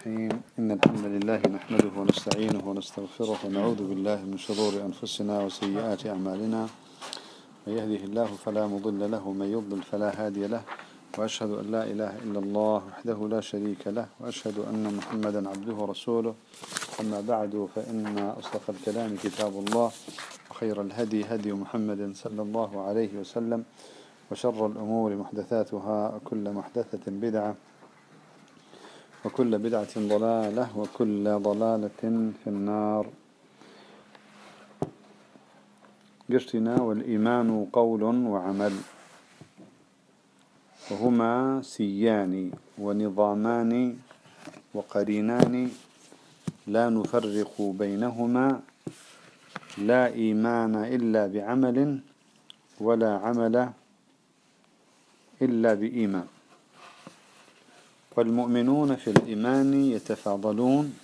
الرحيم إن الحمد لله نحمده ونستعينه ونستغفره ونعوذ بالله من شرور أنفسنا وسيئات أعمالنا. من يهده الله فلا مضل له ومن يضلل فلا هادي له، وأشهد أن لا إله إلا الله وحده لا شريك له، وأشهد أن محمدا عبده ورسوله. أما بعد فإن أصدق الكلام كتاب الله، وخير الهدي هدي محمد صلى الله عليه وسلم، وشر الأمور محدثاتها، وكل محدثة بدعة، وكل بدعة ضلالة، وكل ضلالة في النار. قشتنا والإيمان قول وعمل، وهما سيان ونظامان وقرينان لا نفرق بينهما، لا إيمان إلا بعمل، ولا عمل إلا بإيمان. والمؤمنون في الإيمان يتفاضلون،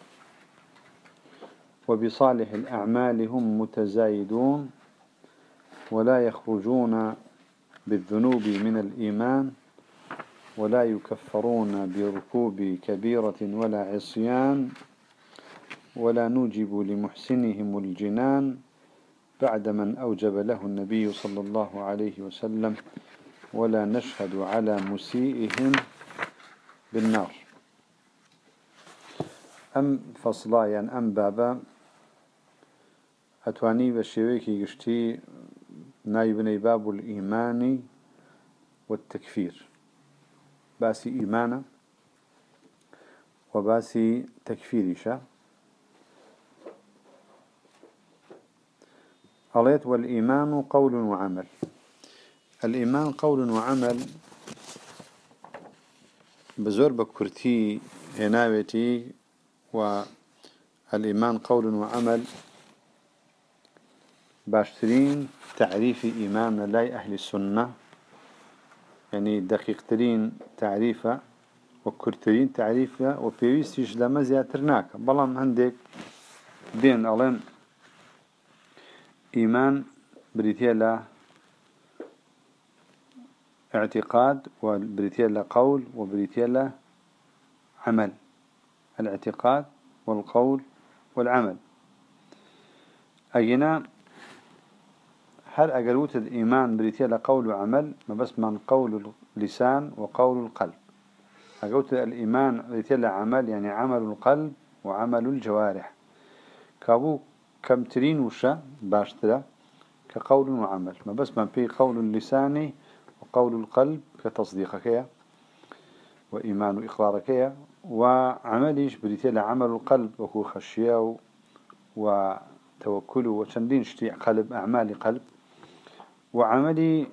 وبصالح الأعمال هم متزايدون، ولا يخرجون بالذنوب من الإيمان، ولا يكفرون بركوب كبيرة ولا عصيان، ولا نوجب لمحسنهم الجنان بعد من أوجب له النبي صلى الله عليه وسلم، ولا نشهد على مسيئهم بالنار. أم فصلايا أم بابا أتواني بشيويكي قشتي نايبني باب الإيمان والتكفير، باسي إيمانا وباسي تكفيرشا. قالت والإيمان قول وعمل. الإيمان قول وعمل بزور بكرتي هناوتي، والإيمان قول وعمل باشترين تعريف إيمان لا أهل السنة، يعني دقيق ترين تعريفه وكرترين تعريفه، وبيويستيش لما زياترناك بلام عندك بين ألين إيمان بريتيلا اعتقاد، وبريتيلا قول، وبريتيلا عمل. الاعتقاد والقول والعمل أجينا هل أقلوت الإيمان بريتيلا قول وعمل، ما بس من قول اللسان وقول القلب. أقلوت الإيمان بريتيلا عمل، يعني عمل القلب وعمل الجوارح. كابو كم ترين وشا باشترا كقول وعمل، ما بس من في قول اللسان وقول القلب كتصديقك وإيمان وإقرارك، وعمليش بريتيلا عمل القلب وهو خشية وتوكل وتندين شتي قلب أعمال قلب، وعملي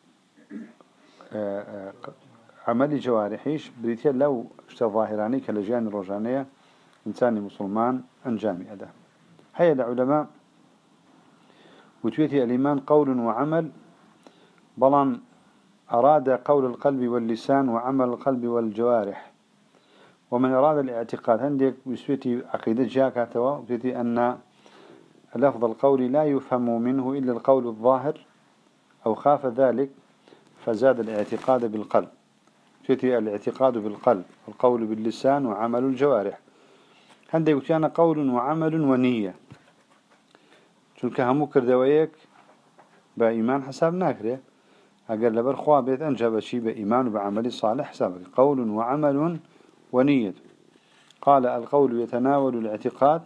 عملي جوارحيش بريتيلا لو ظاهراني كالجان الرجانية إنسان مسلمان أنجامي أده. هيا العلماء وتويتي الإيمان قول وعمل، بلان أراد قول القلب واللسان وعمل القلب والجوارح. ومن أراد الاعتقاد عندك بسويتي عقيدة جاكاتوا وتويتي أن لفظ القول لا يفهم منه إلا القول الظاهر، أو خاف ذلك فزاد الاعتقاد بالقلب. تويتي الاعتقاد بالقلب، القول باللسان وعمل الجوارح. عندك كان قول وعمل ونية، چونك همو كردويك بإيمان حساب ناكره. أقل لبر خواه بيت أنجب شيء بإيمان وبعمل صالح حسابك. قول وعمل ونية. قال القول يتناول الاعتقاد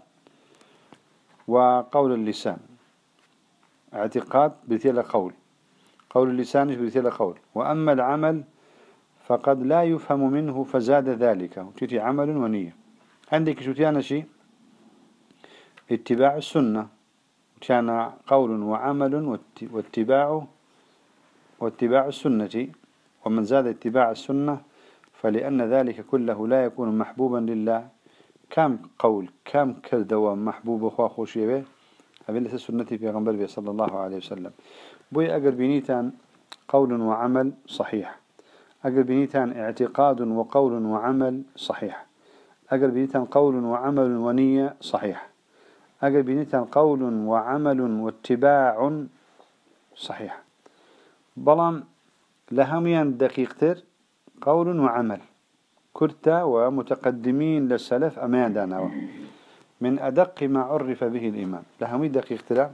وقول اللسان. اعتقاد بثيل قول، قول اللسان بثيل قول. وأما العمل فقد لا يفهم منه فزاد ذلك، وتيتي عمل ونية. عندك شتيانا شيء اتباع السنة، كان قول وعمل واتباع السنة. ومن زاد اتباع السنة فلأن ذلك كله لا يكون محبوبا لله. كم قول كم كردوا محبوب وخوا خوشي به أبي السنة في غنبر صلى الله عليه وسلم. بوي أقر بنيتان قول وعمل صحيح، أقر بنيتان اعتقاد وقول وعمل صحيح، أقر بنيتان قول وعمل ونية صحيح، أقر بنيتان قول وعمل واتباع صحيح. بلان لهميان دقيقتر قول وعمل، كرتا ومتقدمين للسلف أمان دانوا من أدق ما عرف به الإيمان لهم دقيق ترى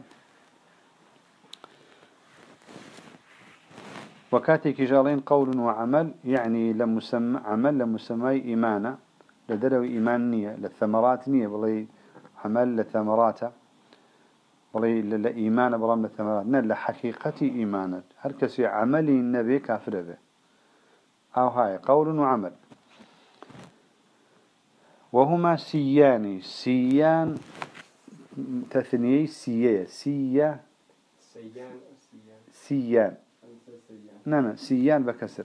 وكاتي كجالين قول وعمل يعني لمسمى عمل لمسمى إيمانا لدلو إيمانية للثمرات نية بلي عمل للثمرات بلي لإيمان برام للثمرات نال لحقيقة إيمانا هل كسي عملي النبي كافر به أو هاي قول وعمل وهما سيان سيان تثنية سيان سيان نعم سيان بكسر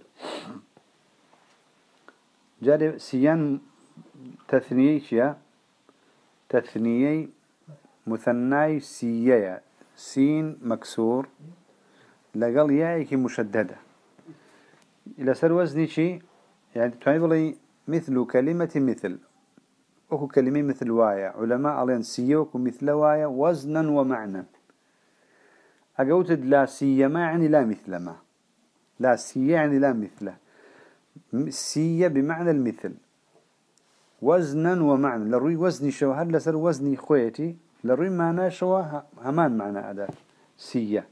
جاري سيان تثنية تثنية مثنى سيا سين مكسور لقال يايك مشددة إلى سر وزني شيء يعني تعيب مثل كلمة مثل أكو كلمة مثل وايا علماء عليهم سيوك مثل وايا وزنا ومعنى أقوتد لا سيا ما يعني لا مثل ما لا سيا يعني لا مثله سيا بمعنى المثل وزنا ومعنى لروي وزني شو هل لسر وزني خويتي لروي معنى شو همان معنى أداة سيا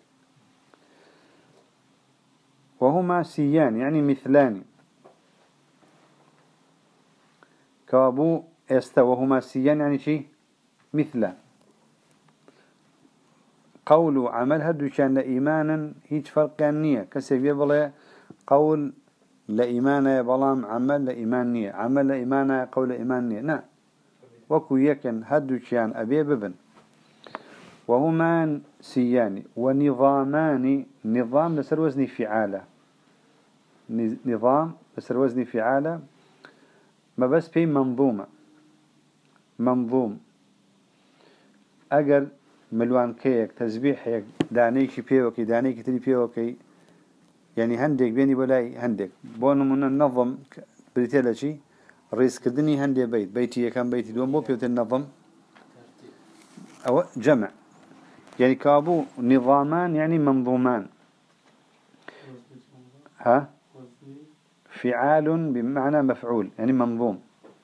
وهما سيان يعني مثلان كابو وهما سيان يعني شيء مثله قول عمل هدو كان لإيمانا هيج فرق نية كسب يبلا قول لإيمانا بلام عمل لإيمان نية عمل لإيمانا قول إيمان نية نعم وكو يكن هدو كان أبي ببن وهما سيان ونظامان نظام لسر وزن فعالة نظام لسر وزن فعالة ما بس في منظومة منظوم أجر ملوان كيك تسبيح يك دانيك بيوكي دانيك تري بيوكي يعني هندك بيني ولاي هندك بونو من النظم بريتيلاشي رئيس كردني هندي بيتي كان بيتي دوم بو بيوت النظم أو جمع يعني كابو نظامان يعني منظومان ها فعال بمعنى مفعول يعني منظوم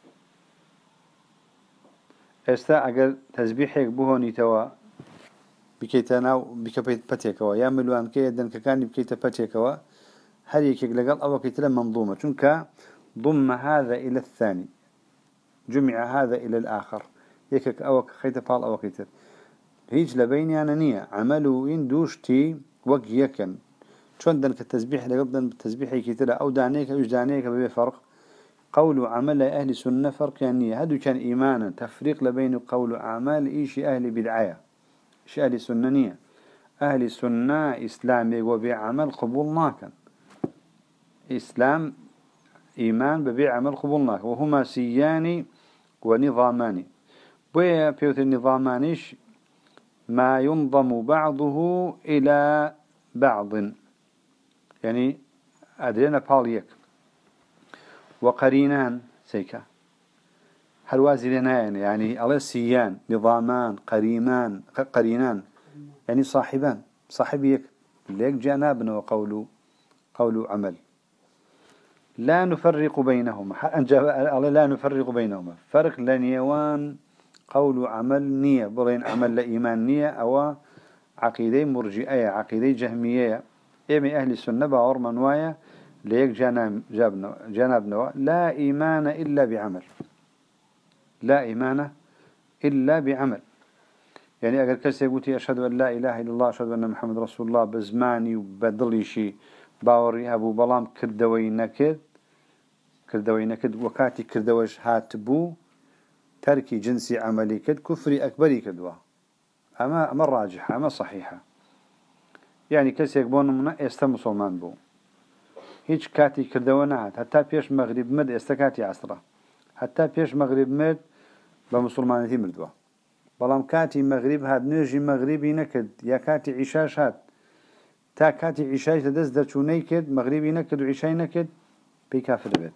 استا اگر تسبيحك بهوني توا بكيتناو بكبيت باتيكوا يا ملوان كيدن كان بكيت باتيكوا هل يكيك لقال أو كيتلا منظومة چونك ضم هذا إلى الثاني جمع هذا إلى الآخر يكك أو خيت فال أو كيتر هيج لبيني أنا نية عملوا إن دوشتي وق يكن شون دن كالتسبيح لقبضن بالتسبيح كيتلا أو دانيك أو دانيك بفرق قول عمل أهل سنة فرق يعني هذا كان إيمانا تفريق لبين قول أعمال إيش أهل بدعاية إيش أهل سنانية أهل سنة إسلام وبعمل قبولناك إسلام إيمان ببيع عمل قبولناك وهما سيان ونظامان بويا بيوت النظامانيش ما ينظم بعضه إلى بعض يعني أدرينا باليك وقرينان سيكا هلوازي لنا يعني الله سيان نظامان قرينان يعني صاحبان صاحبيك ليك جانبنا وقولوا عمل لا نفرق بينهما الله لا نفرق بينهما فرق لنيوان قول عمل نية برين عمل لإيمان نية أو عقيدة مرجئة عقيدة جهمية إيمي أهل السنة باور منوايا ليك جانبنا لا إيمان إلا بعمل لا إيمان إلا بعمل يعني أقل كسي قلت أشهد أن لا إله إلا الله أشهد أن محمد رسول الله بزماني وبدلي شي باوري أبو بلام كردوي نكد وكاتي كردوش هاتبو تركي جنسي عملي كد كفري أكبري كدوا أما الراجحة أما صحيحة يعني كسي يقبون منا إستا مسلمان بو هيج كاتي كردوانات حتى بيش مغرب مد استكاتي عصره حتى بيش مغرب مد بمسلمانتي مردوا بلام كاتي مغرب هاد نجي مغربي نكد يا كاتي عشاش هاد تا كاتي عشاش تدز درچوني كد مغربي نكد وعشاي نكد بي كافر بيت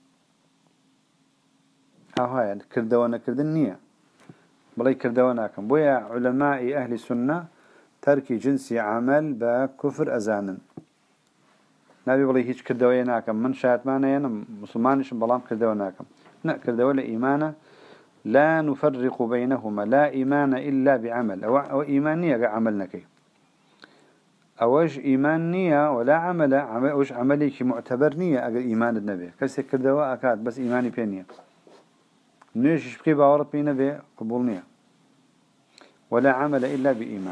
هاي كردوانا كردن نية بلاي كردوانا كم بويا علماء أهل السنة ترك جنسي عمل بكفر أزانا نبي بلي هيج كردوية ناكم من شات مانا ينم مسلمانش بلام كردوية ناكم نا كردوية إيمانا لا نفرق بينهما لا إيمان إلا بعمل أو إيمانية عملنا كي أوش إيمانية ولا عمل أوش عملي كي معتبرنية أجر إيمان النبي كسر كردوية أكاد بس إيماني بينية نيش بقي باورت بينا به قبولنية ولا عمل إلا بإيمان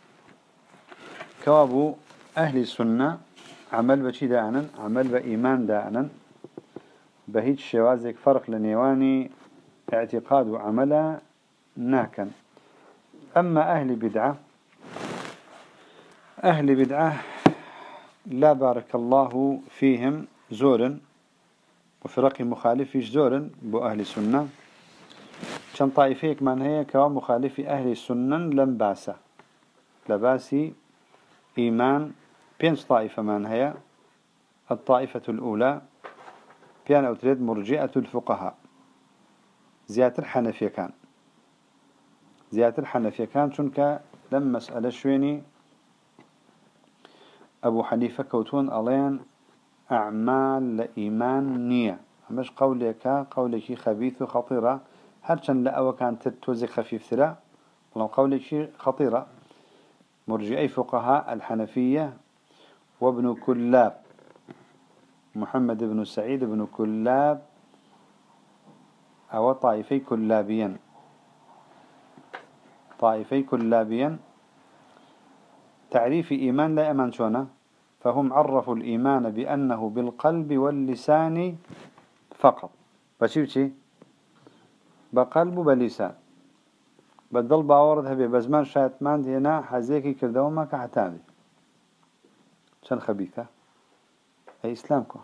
كوابو أهل السنة عمل بشي داعنا عمل بإيمان داعنا بهيج شوازك فرق لنيواني اعتقاد وعمل ناكن أما أهل بدعة لا بارك الله فيهم زورا وفرق مخالف زورا بو أهل السنة كم طائفيك من هي كوا مخالف أهل السنة لم باسه لباسي إيمان بينش طائفة من هي الطائفة الأولى بيان أو تريد مرجئة الفقهاء زيادة الحنفية كان شنك لما مسألة شويني أبو حنيفة كوتون ألين أعمال لإيمان نية مش قولك خبيث وخطيرة هرشن لأو كانت توزي خفيف ثلاء ولو قولك خطيرة مرجئي فقهاء الحنفية وابن كلاب محمد بن سعيد بن كلاب أو طائفي كلابيا تعريف إيمان لا أمان شونا فهم عرفوا الإيمان بأنه بالقلب واللسان فقط بشي بقلب وبلسان بدل باورد هبي بزمان شاتمان هنا حزيكي كردوما كحتامي شن خبيثة أي إسلامكم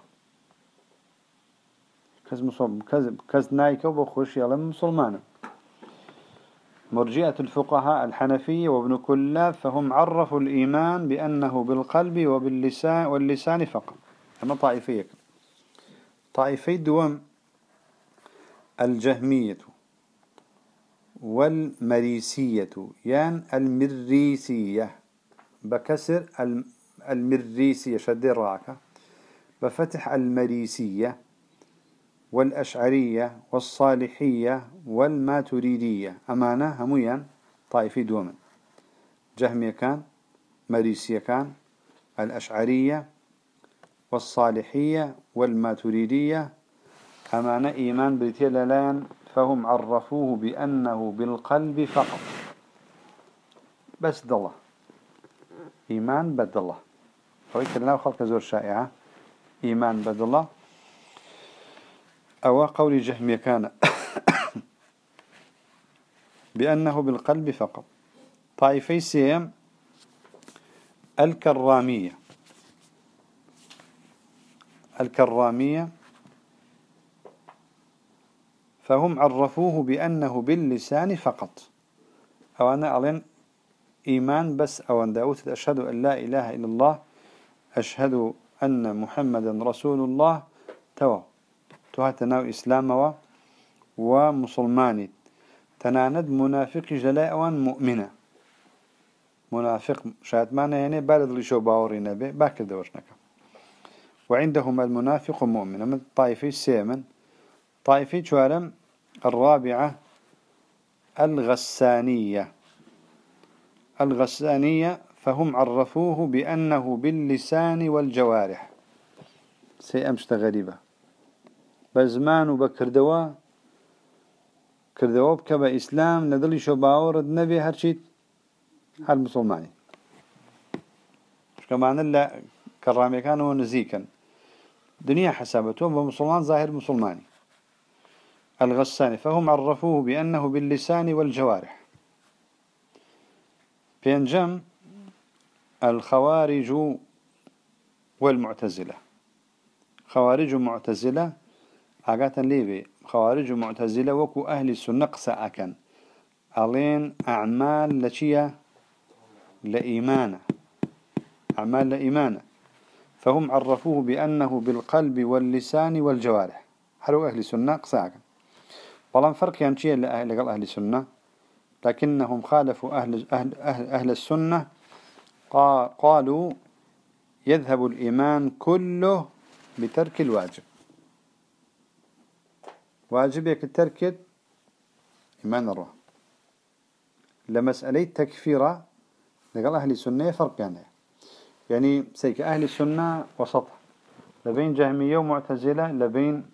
كز نايكو بخوش يلا مسلمان مرجئة الفقهاء الحنفية وابن كلاب فهم عرفوا الإيمان بأنه بالقلب واللسان فقط أما طائفية دوام الجهمية والمريسية يعني المريسية بكسر المريسية شد الراكة بفتح المريسية والأشعرية والصالحية والماتريدية أمانة هميا طائفي دوما جهمية كان مريسية كان الأشعرية والصالحية والماتريدية أمانة إيمان بريتيلالان فهم عرفوه بأنه بالقلب فقط بس الله إيمان بد الله فويك لنا خلق زور شائعة إيمان بد الله أو قول جهمية كان بأنه بالقلب فقط طائفي سيم الكرامية فهم عرفوه بأنه باللسان فقط أو أنا أعلن إيمان بس أو أن داود أشهد أن لا إله إلا الله أشهد أن محمدا رسول الله تهتناو إسلام ومسلماني تناند منافق جلاء مؤمنة منافق شاهد معنا يعني بلد اللي شو باورينا به باكر دوشنك وعندهم المنافق مؤمن من طائفي السيمن طائفي شوارم الرابعة الغسانية فهم عرفوه بأنه باللسان والجوارح سيأمشت غريبة بزمان وبكردوا بكبا إسلام ندلي شو باورد نبي هرشيت هالمسلماني كمان لا كرامي كانوا نزيكا دنيا حسابتهم ومسلمان ظاهر مسلماني الغساني فهم عرفوه بأنه باللسان والجوارح بينجم الخوارج والمعتزلة خوارج ومعتزلة عقاتا ليبي خوارج ومعتزلة وكو أهل السنة قساء ألين أعمال لشية لإيمانة أعمال لإيمانة فهم عرفوه بأنه بالقلب واللسان والجوارح حلو أهل السنة قساء طالما فرق يعني شيء لقال أهل السنة لكنهم خالفوا أهل السنة قالوا يذهب الإيمان كله بترك الواجب. واجبك الترك إيمان الروح. لمسألة تكفيرة لقال أهل السنة فرق يعني سيك أهل السنة وسط لبين جهمية ومعتزلة لبين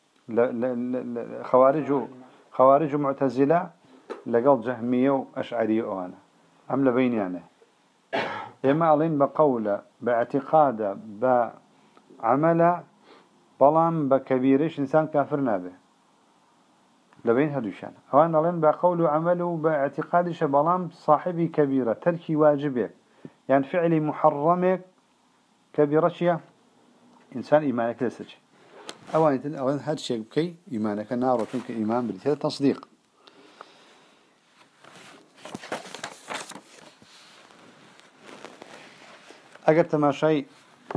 خوارج ومعتزلة لقال جهمية وأشعرية وأنا أم لبين يعني إما ألين بقولة باعتقاد بعمل بلام بكبيرش إنسان كافر نابه لبين هدوشان أوان ألين بقول وعمل باعتقادش بلام صاحبي كبيرة تركي واجبك يعني فعلي محرمك كبيرة إنسان إيمانك لسه أولا هذا الشيء بكي إيمانك نار وتنك إيمان بدي هذا تصديق. أجرت ما شيء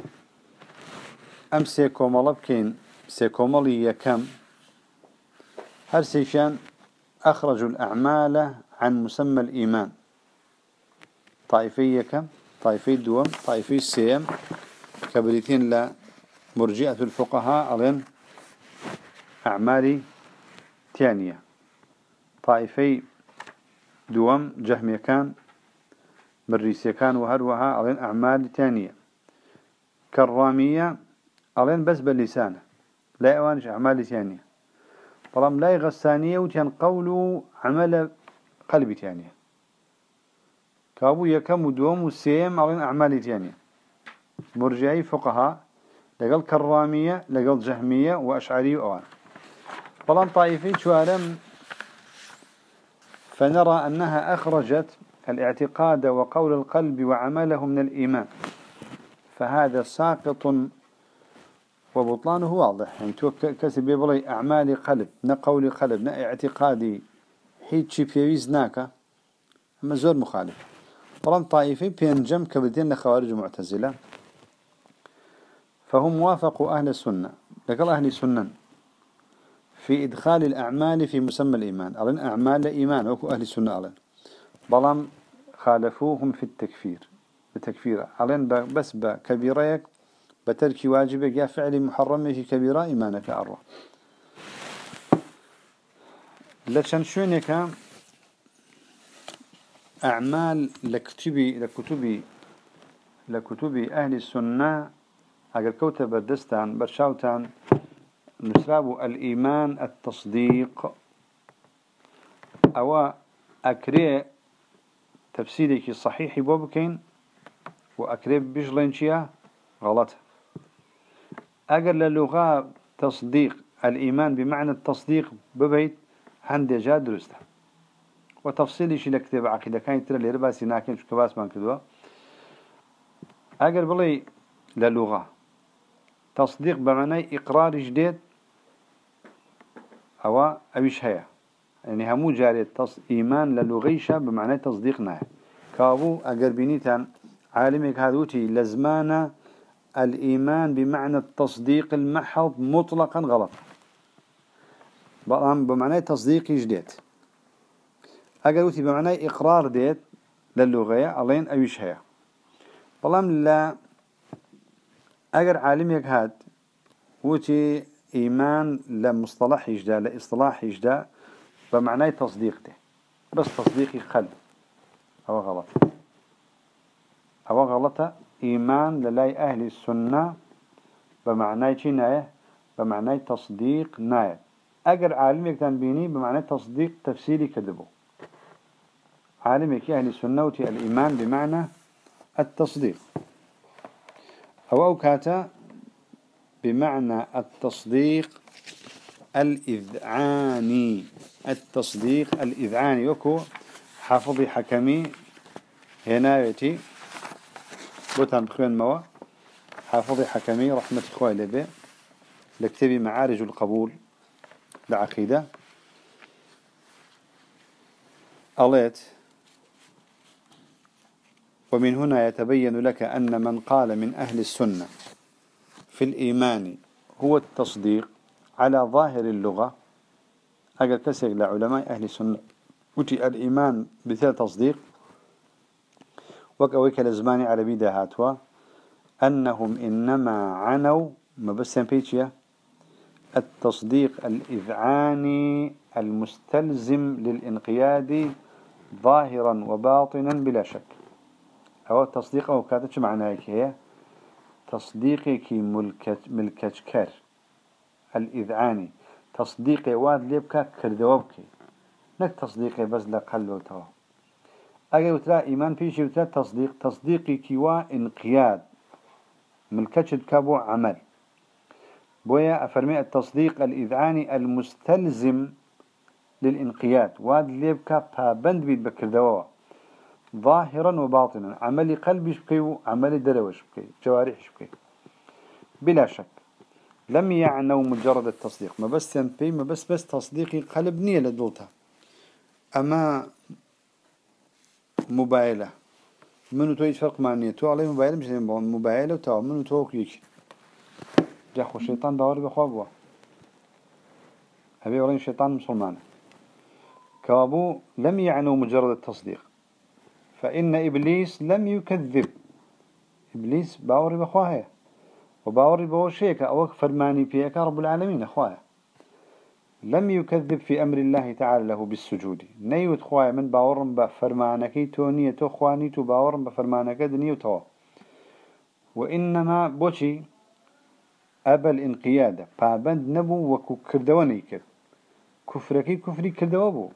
أم سيكومال بكين سيكومالي كم هر سيشان أخرجوا الأعمال عن مسمى الإيمان طائفية كم طائفية دوم طائفية السيم كبريتين لا مرجئة الفقهاء أظن أعمالي ثانية طائفي دوم جهمية كان مريسية كان وهروها أظن أعمال ثانية كرامية أظن بس باللسان لا يوانش أعمال ثانية طالما لا يغسانية وتين قولوا عمل قلبي ثانية كابو يكم ودوم والسيم أظن أعمال ثانية مرجعي فقهاء لقل كرامية لقل جهمية وأشعري وأوان طالما طائفي شوارم فنرى أنها أخرجت الاعتقاد وقول القلب وعمله من الإيمان فهذا ساقط وبطلانه واضح يعني تو كسب يبلي أعمال قلب نقول قلب نا اعتقادي حيت شي بيويز ناكا أما زور مخالف طالما طائفي بينجم كبدين لخوارج معتزلة فهم وافقوا أهل السنة لقال أهل السنة في إدخال الأعمال في مسمى الإيمان أظن أعمال إيمان وكو أهل السنة أظن بلام خالفوهم في التكفير بتكفير أظن بس بكبيريك بترك واجبك يا فعل محرم في كبيرة إيمانك أروى لكن شونك أعمال لكتب أهل السنة أقل كوتب الدستان برشاوتان نسراب الإيمان التصديق أو أكري تفسيرك صحيح بوبكين وأكري بجلينشيا غلط أقل اللغة تصديق الإيمان بمعنى التصديق ببيت عند جاد درسته وتفصيلي شي لكتاب عقيدة كان ترى لي رباسي ناكين شو كباس مان كدوا أقل بلي للغة تصديق بمعنى إقرار جديد أو أبيش هيا يعني همو جاري إيمان للغيشة بمعنى تصديقنا كابو أقل بنيتان عالمك هذوتي لزمان الإيمان بمعنى التصديق المحض مطلقا غلط بمعنى تصديق جديد أقلوتي بمعنى إقرار ديت للغة ألين أيش هي بلام لا أقر عالميك هاد وتي إيمان لمصطلح يجدا لإصطلاح يجدا بمعنى تصديق ده بس تصديقي قلب أو غلط أو غلطة إيمان للاي أهل السنة بمعنى نايه بمعنى تصديق نايه أقر عالميك تنبيني بمعنى تصديق تفسيري كذبه عالمك أهل السنة الإيمان بمعنى التصديق أو كاتا بمعنى التصديق الإذعاني التصديق الإذعاني يكو حافظي حكمي هنا يتي بوتان بخوان موا حافظي حكمي رحمة إخوة لبي لكتبي معارج القبول لعقيدة أليت ومن هنا يتبين لك أن من قال من أهل السنة في الإيمان هو التصديق على ظاهر اللغة أجل كسر لعلماء أهل السنة وتي الإيمان بثلاث تصديق وكويك الأزمان عربي دهاتوا أنهم إنما عنوا ما بس بيتشيا التصديق الإذعاني المستلزم للإنقياد ظاهرا وباطنا بلا شك. أو التصديق أو كاتش معناه هي تصديقك ملكتكر الإذعاني تصديقي واد ليبكا كردوابكي نك تصديقي بس لقلو توا أجي وتلا إيمان فيش وتلا تصديقي كوا انقياد ملكتش كابو عمل بويا أفرمي التصديق الإذعاني المستلزم للإنقياد واد ليبكا بابند بيت بكردوا ظاهرا وباطنا عملي قلبي شبكي وعملي دروش شبكي جوارح شبكي بلا شك لم يعنوا مجرد التصديق ما بس ينفي ما بس تصديقي قلب نية لدولتها أما موبايلة منو تويت فرق مع نية تو عليه موبايلة مش موبايلة وتو منو تو كيك جاخو الشيطان باوري بخوابه هبي ورين الشيطان مسلمان كابو لم يعنوا مجرد التصديق فإن إبليس لم يكذب إبليس باوري بخواه وباوري بوشيك أو فرماني فيك رب العالمين أخواه لم يكذب في أمر الله تعالى له بالسجود نيوت خواه من باورم بفرمانكي تونية تخواني تو باورم بفرمانك دنيو تو وإنما بوشي أبى الانقياد فابند نبو وكو كردواني كد كفركي كفري كردوابو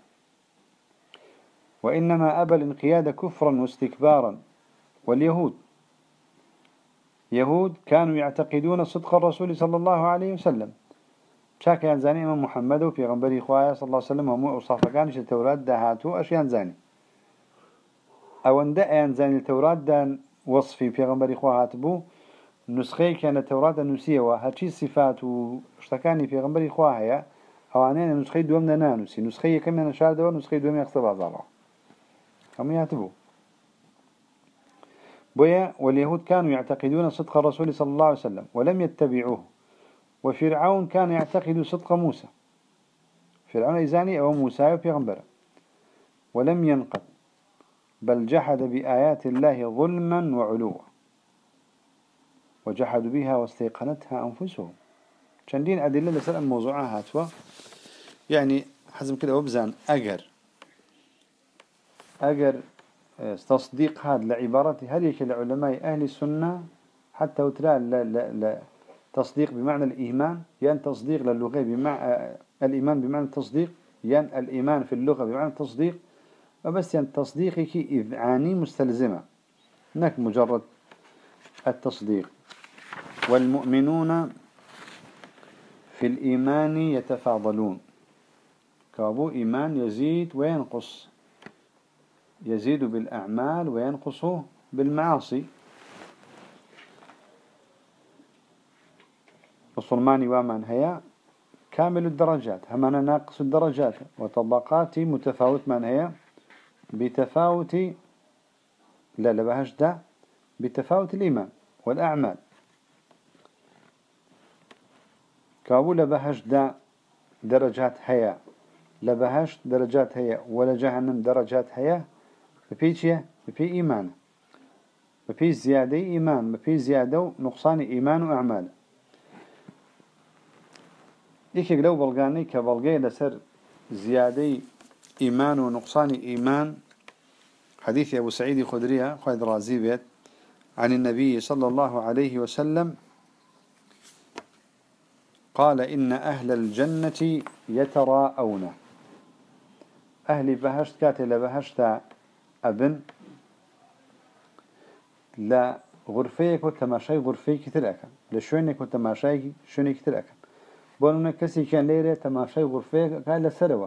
وإنما أبى الانقياد كفرا واستكبارا واليهود يهود كانوا يعتقدون صدق الرسول صلى الله عليه وسلم شاك ينزاني إمام محمد وفي غنبري إخوائي صلى الله عليه وسلم هم أصافة كانش التوراة دهاتو أش ينزاني أو أن دا ينزاني التوراة دا وصفي في غنبري إخوائي هاتبو نسخي كان التوراة نسية وهاتشي صفات واشتكاني في غنبري إخوائي أو عنين نسخي دوامنا نانوسي نسخي كم من شار دوا نسخي دوام يقصب عزارة هم يهاتبو بويا واليهود كانوا يعتقدون صدق الرسول صلى الله عليه وسلم ولم يتبعوه وفرعون كان يعتقد صدق موسى فرعون إزاني أو موسى وبيغمبر ولم ينقض بل جحد بآيات الله ظلما وعلوا وجحدوا بها واستيقنتها أنفسهم شندين أدلة لسأل الموضوع هاتوا يعني حزم كده وبزان أجر تصديق هذا لعبارة هذه العلماء أهل السنة حتى وترى لا تصديق بمعنى الإيمان يعني تصديق للغة بمعنى الإيمان بمعنى التصديق يعني الإيمان في اللغة بمعنى التصديق وبس يعني تصديقك إذعاني مستلزمة هناك مجرد التصديق والمؤمنون في الإيمان يتفاضلون كابو إيمان يزيد وينقص يزيد بالأعمال وينقص بالمعاصي الصلماني ومن هي كامل الدرجات همنا ناقص الدرجات وطبقات متفاوت من هي بتفاوت لا لبهش ده بتفاوت الإيمان والأعمال كابو لبهش ده درجات هي لبهش درجات هي ولا جهنم درجات هي بفيشية بفي إيمان بفي زيادة إيمان بفي زيادة نقصان إيمان وأعمال إيش لو بلغاني كبلغي لسر زيادة إيمان ونقصان إيمان حديث أبو سعيد الخدري خالد رازي بيت عن النبي صلى الله عليه وسلم قال إن أهل الجنة يتراءون أهل بهشت كاتل بهشت أبن لا غرفيك وتماشي غرفيك كتير لشوينك وتماشي شوينك كتير بولنا كسي كان ليرة تماشي غرفيك قال لسروة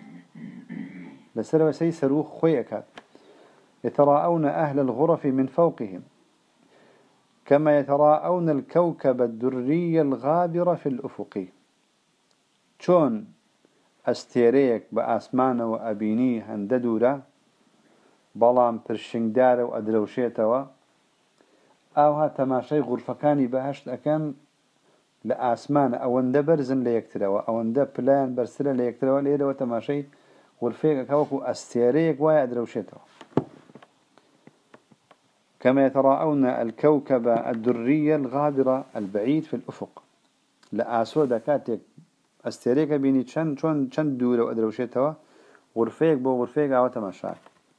لسروة سي سروخ خويك يتراءون أهل الغرف من فوقهم كما يتراءون الكوكب الدري الغابر في الأفق شون استيريك بأسمان وأبيني هنددورا بلام برشنگدار وأدروشيتوا أوها تماشي غرفكاني بهشت أكان لأسمان أوان دا برزن ليكتروا أوان دا بلان برسلا ليكتروا ليرا وتماشي غرفيك كوكو استيريك ويا أدروشيتوا كما يتراءون الكوكب الدري الغابر البعيد في الأفق لأسود كاتك استريك بيني شن دولة وأدروشتها غرفيك بو غرفيك أو تماشاك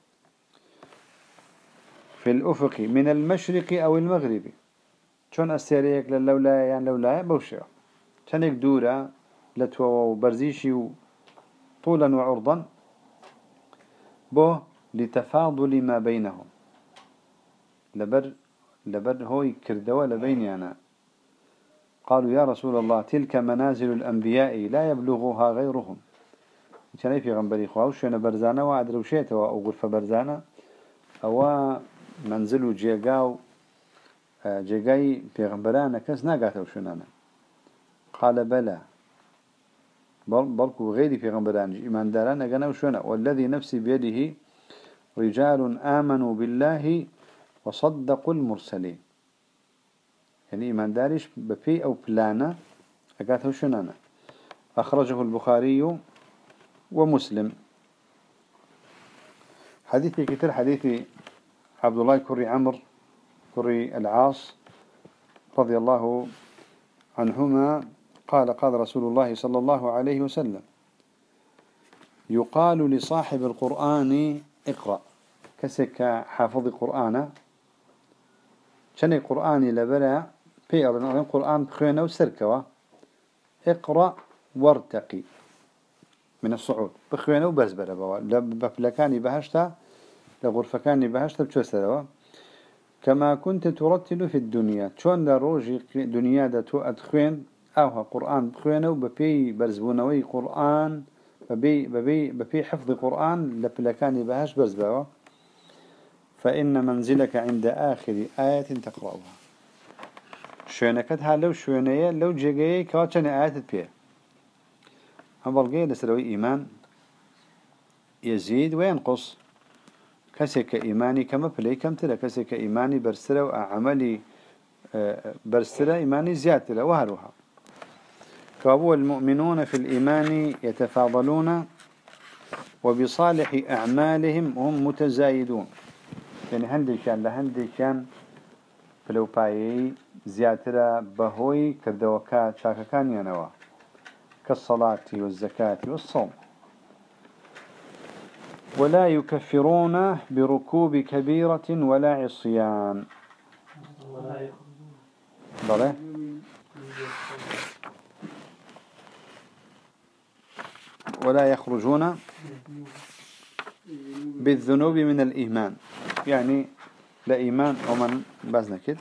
في الأفق من المشرق أو المغرب شون استريك للولاية يعني لولاية بوشيو شنك دورة لتوا وبرزيشي طولا وعرضا بو لتفاضل ما بينهم لبر هوي كردوا لبيني أنا قالوا يا رسول الله تلك منازل الأنبياء لا يبلغها غيرهم كان في غنبري خواوش أنا برزانة وعدروشيته أو غرفة برزانة أو منزل جيجاو جيجاي في غنبرانة كس ناقاته وشنانا قال بلى بلكو غيري في غنبران إيمان دارانا قنا وشنا والذي نفسي بيده رجال آمنوا بالله وصدقوا المرسلين يعني إيمان دارش بفي أو بلانا أقاته وشنانا أخرجه البخاري ومسلم حديث كتير حديث عبد الله كري عمرو كري العاص رضي الله عنهما قال رسول الله صلى الله عليه وسلم يقال لصاحب القرآن اقرأ كسك حافظ القرآن شنو القرآن لبلا في القرآن بخينا وسركوا اقرأ وارتقي من الصعود بخينا وبزبرة بوا لبفلكاني بهشتا لغرفكاني بهشتا بتوسروا كما كنت ترتل في الدنيا شون دروجي دنيا دا تو أدخين أوها قرآن بخينا وبفي برزبونوي قرآن بفي حفظ قرآن لبلكاني بهش برزبوا فإن منزلك عند آخر آية تقرأها شوينكتها لو شوينية لو جيجي كواتشن آيات بيه هم بلقي لسروي إيمان يزيد وينقص كسك إيماني كما بلي كم تلا كسك إيماني برسرة وعملي برسرة إيماني زيادة وهروها كابو المؤمنون في الإيمان يتفاضلون وبصالح أعمالهم هم متزايدون يعني هندي كان لهندي كان فلو باي زيادة بهوي كردوكات شاككان ينوى كالصلاة والزكاة والصوم ولا يكفرون بركوب كبيرة ولا عصيان ضله ولا يخرجون بالذنوب من الإيمان يعني لا إيمان ومن بازنا كده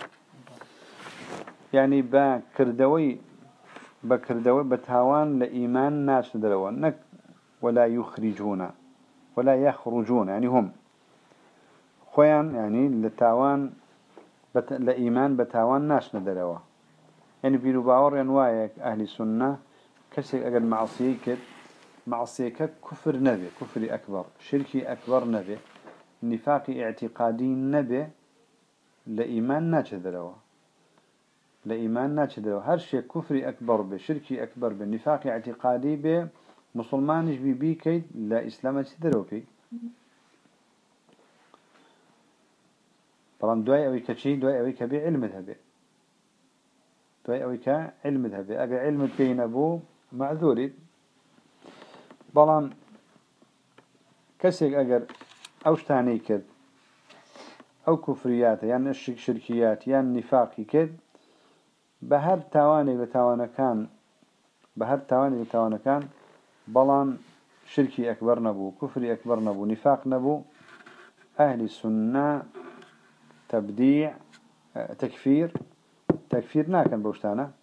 يعني بكردوي بتهوان لإيمان ناس دلوان ولا يخرجون ولا يخرجون يعني هم خوان يعني لتاوان لإيمان بتاوان ناس ندلوا يعني بيلو باور ينوايك أهل السنة كسي أقل معصيك كفر نبي كفر أكبر شركي أكبر نبي نفاق اعتقادي نبي لإيمان ناچدلوا لإيمان ناچدلوا هر شيء كفر أكبر بشركي أكبر بنفاق اعتقادي به مسلمانش بي كيد لا إسلام تدلوا كي طبعا دواي أوي كشي دواي أوي كبي علم ذهبي دواي أوي كعلم ذهبي أجا علم بين أبو معذوري طبعا كسيك أجر أوش تاني كد أو كفريات يعني الشركيات يعني نفاقي كد بهر تواني لتوانا كان بلان شركي أكبر نبو كفري أكبر نبو نفاق نبو أهل السنة تبديع تكفير ناكن بوشتانا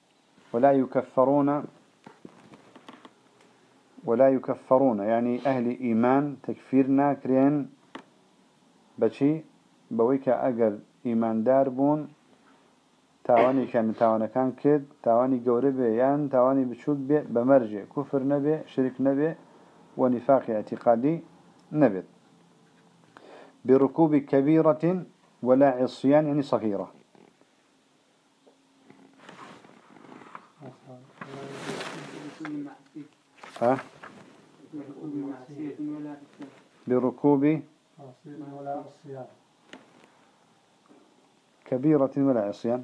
ولا يكفرون يعني أهل إيمان تكفير ناكرين بشي بويكا أجر إيمان داربون تاواني كان كد تاواني قوربه يعني تاواني بشوك بي بمرجع كفر نبي شرك نبي ونفاق اعتقادي نبي بركوب كبيرة ولا عصيان يعني صغيرة ها بركوب كبيرة ولا عصيان.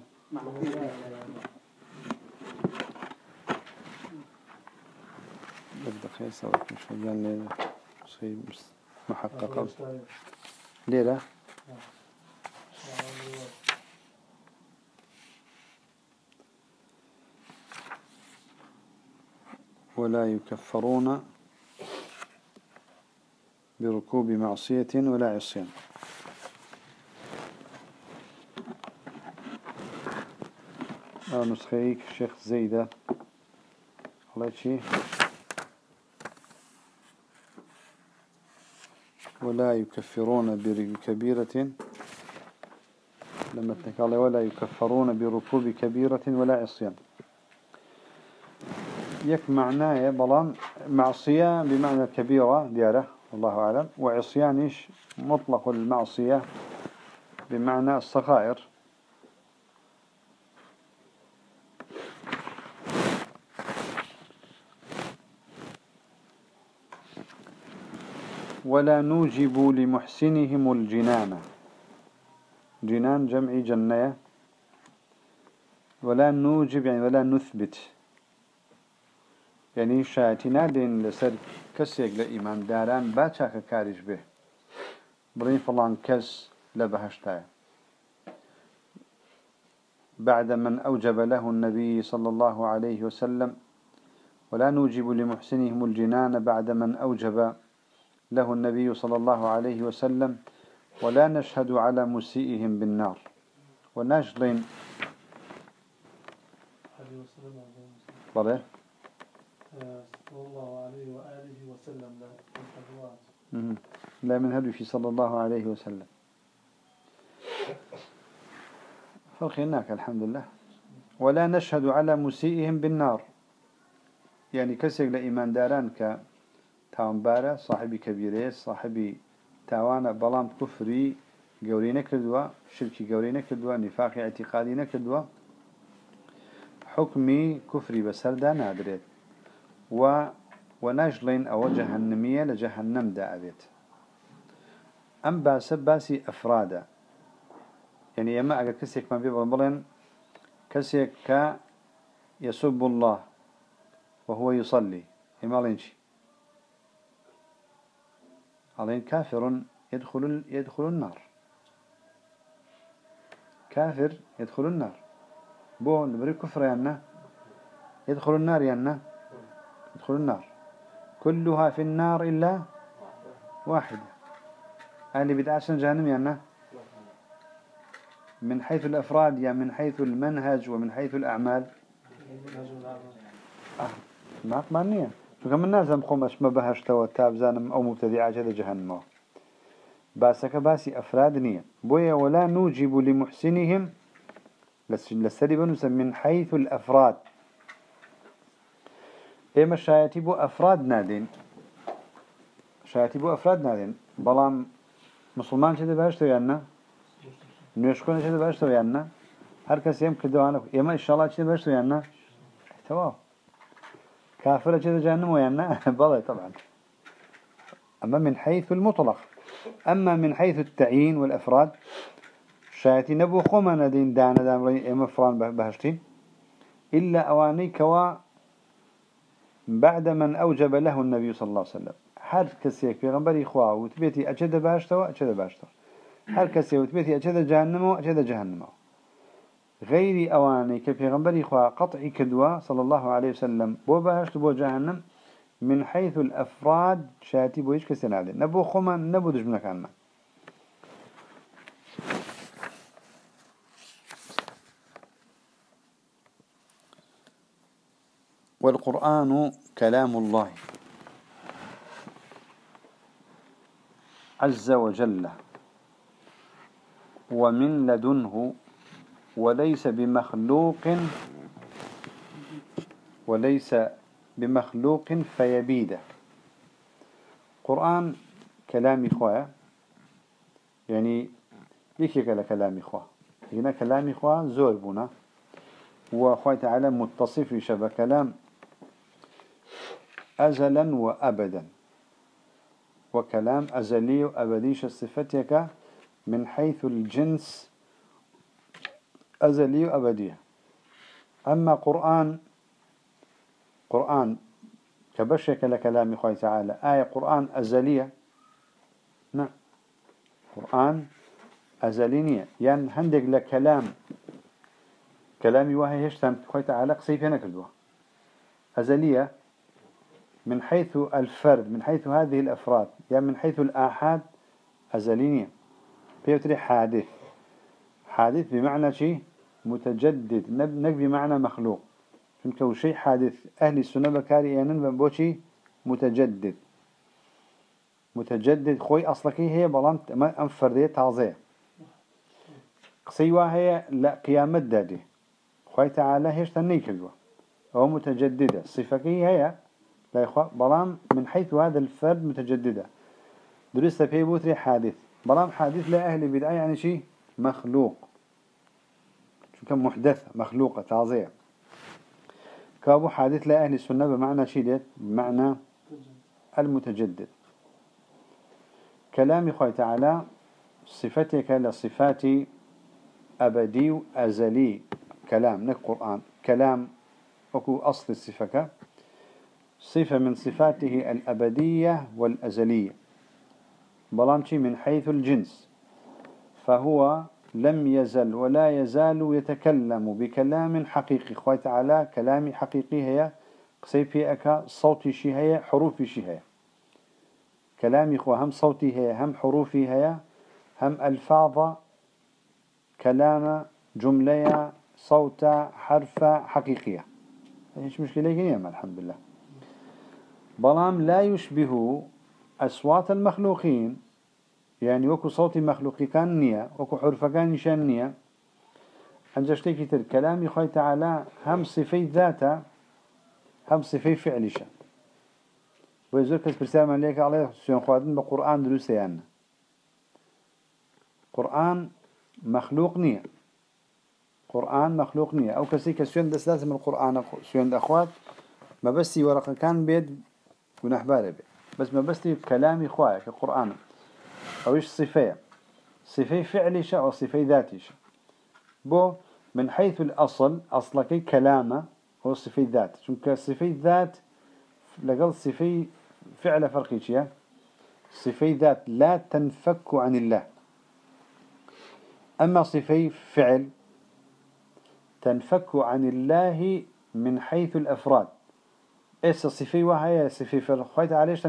بدك خير سويت مش مجال ليلة شيء مش محقق ليلة ولا يكفرون بركوب معصية ولا عصيان. نسخيك الشيخ زيدة الله شيء ولا يكفرون بكبيرة لما تقال ولا يكفرون بركوب كبيرة ولا عصيان. يك معناه بلان معصية بمعنى كبيرة دياره والله أعلم، وعصيانش مطلق المعصية بمعنى الصغائر. ولا نوجب لمحسنهم الجنان، جنان جمع جنية، ولا نوجب يعني ولا نثبت يعني شاتنا دين لسر كسيق لإيمان داران باتشاك كارج به برين فلان كس لبهشتاي بعد من أوجب له النبي صلى الله عليه وسلم. ولا نوجب لمحسنهم الجنان بعد من أوجب له النبي صلى الله عليه وسلم. ولا نشهد على مسيئهم بالنار ونجلين بله صلى الله عليه وآله وسلم لا من هدو في صلى الله عليه وسلم فالخيناك الحمد لله. ولا نشهد على مسيئهم بالنار يعني كسر لإيمان داران كتاوانبارة صاحبي كبيرة صاحبي تاوانا بلام كفري قورينا كدوا شركي قورينا كدوا نفاق اعتقادينا كدوا حكمي كفري بسردا نادرت ونجلين أو جهنمية لجهنم دا أبيت. أم باسي أفرادا يعني يما أقل كسيك ما بيبرن كسيك يسب الله وهو يصلي يما لينشي علين كافر يدخل النار، كافر يدخل النار بو نبري كفر يانا يدخل النار يانا يدخل النار كلها في النار إلا واحدة. اللي بدعشان جهنم يانا من حيث الأفراد يعني من حيث المنهج ومن حيث الأعمال ما أقمانية فكما الناس مخومش ما بهشتوا تابزانم أو مبتدعة جدا جهنم باسك باسي أفراد نية بويا. ولا نوجب لمحسنهم للسري بنوسا من حيث الأفراد إما شايتي بو أفراد نادين شايتي بو أفراد نادين بلام مسلمان شده بهشتوا يانا نوشكونا شده بهشتوا يانا هر كسي يم كدوانا إما إن شاء الله شده بهشتوا يانا تمام كافرة شده جهنم يانا بلى طبعا. أما من حيث المطلق. أما من حيث التعيين والأفراد شايتي نبو خوما نادين دانا دامرين إما فران بهشتين إلا أواني كوا بعد من أوجب له النبي صلى الله عليه وسلم. هر كسي في غنبري إخوة وتبيتي أجد باشتوا أجد باشتوا هر كسي وتبيتي أجد جهنم أجد جهنم غير أواني كفي غنبري إخوة قطعي كدوا صلى الله عليه وسلم بو باشت بو جهنم من حيث الأفراد شاتي بو إيش كسي نادين نبو خوما نبو دجمنك عنا. والقرآن كلام الله عز وجل ومن لدنه وليس بمخلوق فيبيده. قرآن كلام إخوة يعني يكيك لكلام إخوة هنا كلام إخوة زور بنا وأخوة تعالى متصف شبه كلام أزلا وأبدا وكلام أزلي وأبديش صفتك من حيث الجنس أزلي وأبدية. أما قرآن كبشك لكلام خوي تعالى آية قرآن أزلية، نعم قرآن أزلينية يعني هندق لكلام كلامي وهي هشتم خوي تعالى قصيفة نكردوها أزلية من حيث الفرد، من حيث هذه الأفراد، يعني من حيث الآحاد أزلينية. بيوتري حادث بمعنى شيء متجدد، نك بمعنى مخلوق. فنكو شيء حادث أهل السنة بكاري يعني بوشي متجدد خوي أصلك هي بلان أم فردية تعظية قصيوة هي لا قيامة دادي خوي تعالى هيش تنيكدوه هو متجددة صفك هي لا يخوى بلان من حيث هذا الفرد متجددة درست في بوتري حادث بلان حادث لأهل بداية يعني شيء مخلوق شو كم محدثة مخلوقة تعظية كابو حادث لأهل السنة بمعنى شيء بمعنى المتجدد. كلام خوي تعالى صفتك لصفات أبدي وأزلي كلام نك قرآن كلام أكو أصل الصفة صفة من صفاته الأبدية والأزلية بلانشي من حيث الجنس فهو لم يزل ولا يزال يتكلم بكلام حقيقي خوي تعالى كلام حقيقي هي قصيفي أكا صوتي شي هي حروفي شي هي كلامي خو هم صوتي هي هم حروفي هي هم ألفاظ كلام جملة صوت حرف حقيقية ايش مشكلة هنا الحمد لله بلام لا يشبه أصوات المخلوقين يعني وكو صوت مخلوقي كان نية وكو حرف كان نشان نية أنجشتي كتير كلامي خوي تعالى هم صفي ذاته هم صفي فعلشة ويزور كس برسالة عليك عليه سيون خوادن بقرآن دروسي يعني قرآن مخلوق نية قرآن مخلوق نية أو كسي كسيون دس لازم القرآن سيون أخوات ما بسي ورقة كان بيد ونحباله بيد بس ما بسي كلامي خوايا كقرآن أو إيش صفية فعلشة أو صفية ذاتيشة بو من حيث الأصل أصلك كلامه هو صفية ذات شنك صفية ذات لقل صفية فعل فرقيشية صفية ذات لا تنفك عن الله أما صفية فعل تنفك عن الله من حيث الأفراد إيش الصفية وهي صفية فرقيت عليش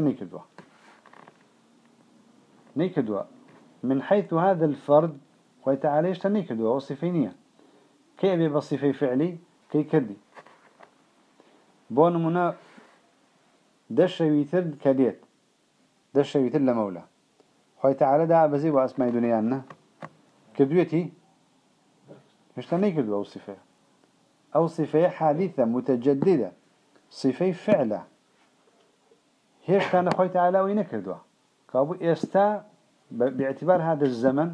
نيكدوا من حيث هذا الفرد خويت عليش تنيكدوا وصفينية كي أبي بصفي فعلي كي كردي بون منا دش ويتر كديت دش ويتر لمولى خويت على دا بزي واسماء دنيانا كدويتي مش تنيكدوا أو صفة حادثة متجددة صفة فعلة هيش كان خويت على وينكردوا كابو إستا باعتبار هذا الزمن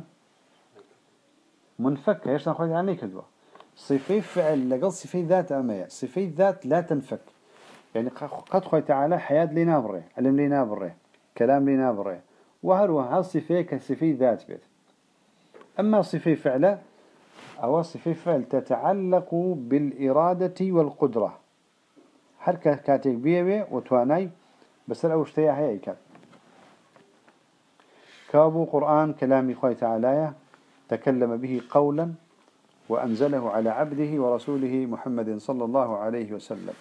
منفك هيش كان خويت على كردوا صفة فعل لقل صفة ذات أمية صفة ذات لا تنفك يعني قد خوي تعالى حياة لنا بره علم لنا بره كلام لنا بره وهل صفة كصفة ذات بيت أما صفة فعل أو صفة فعل تتعلق بالإرادة والقدرة حركة كاتك بيه وتواني بس الأوشتيا هي كات كابو قرآن كلام خوي تعالى تكلم به قولا وأنزله على عبده ورسوله محمد صلى الله عليه وسلم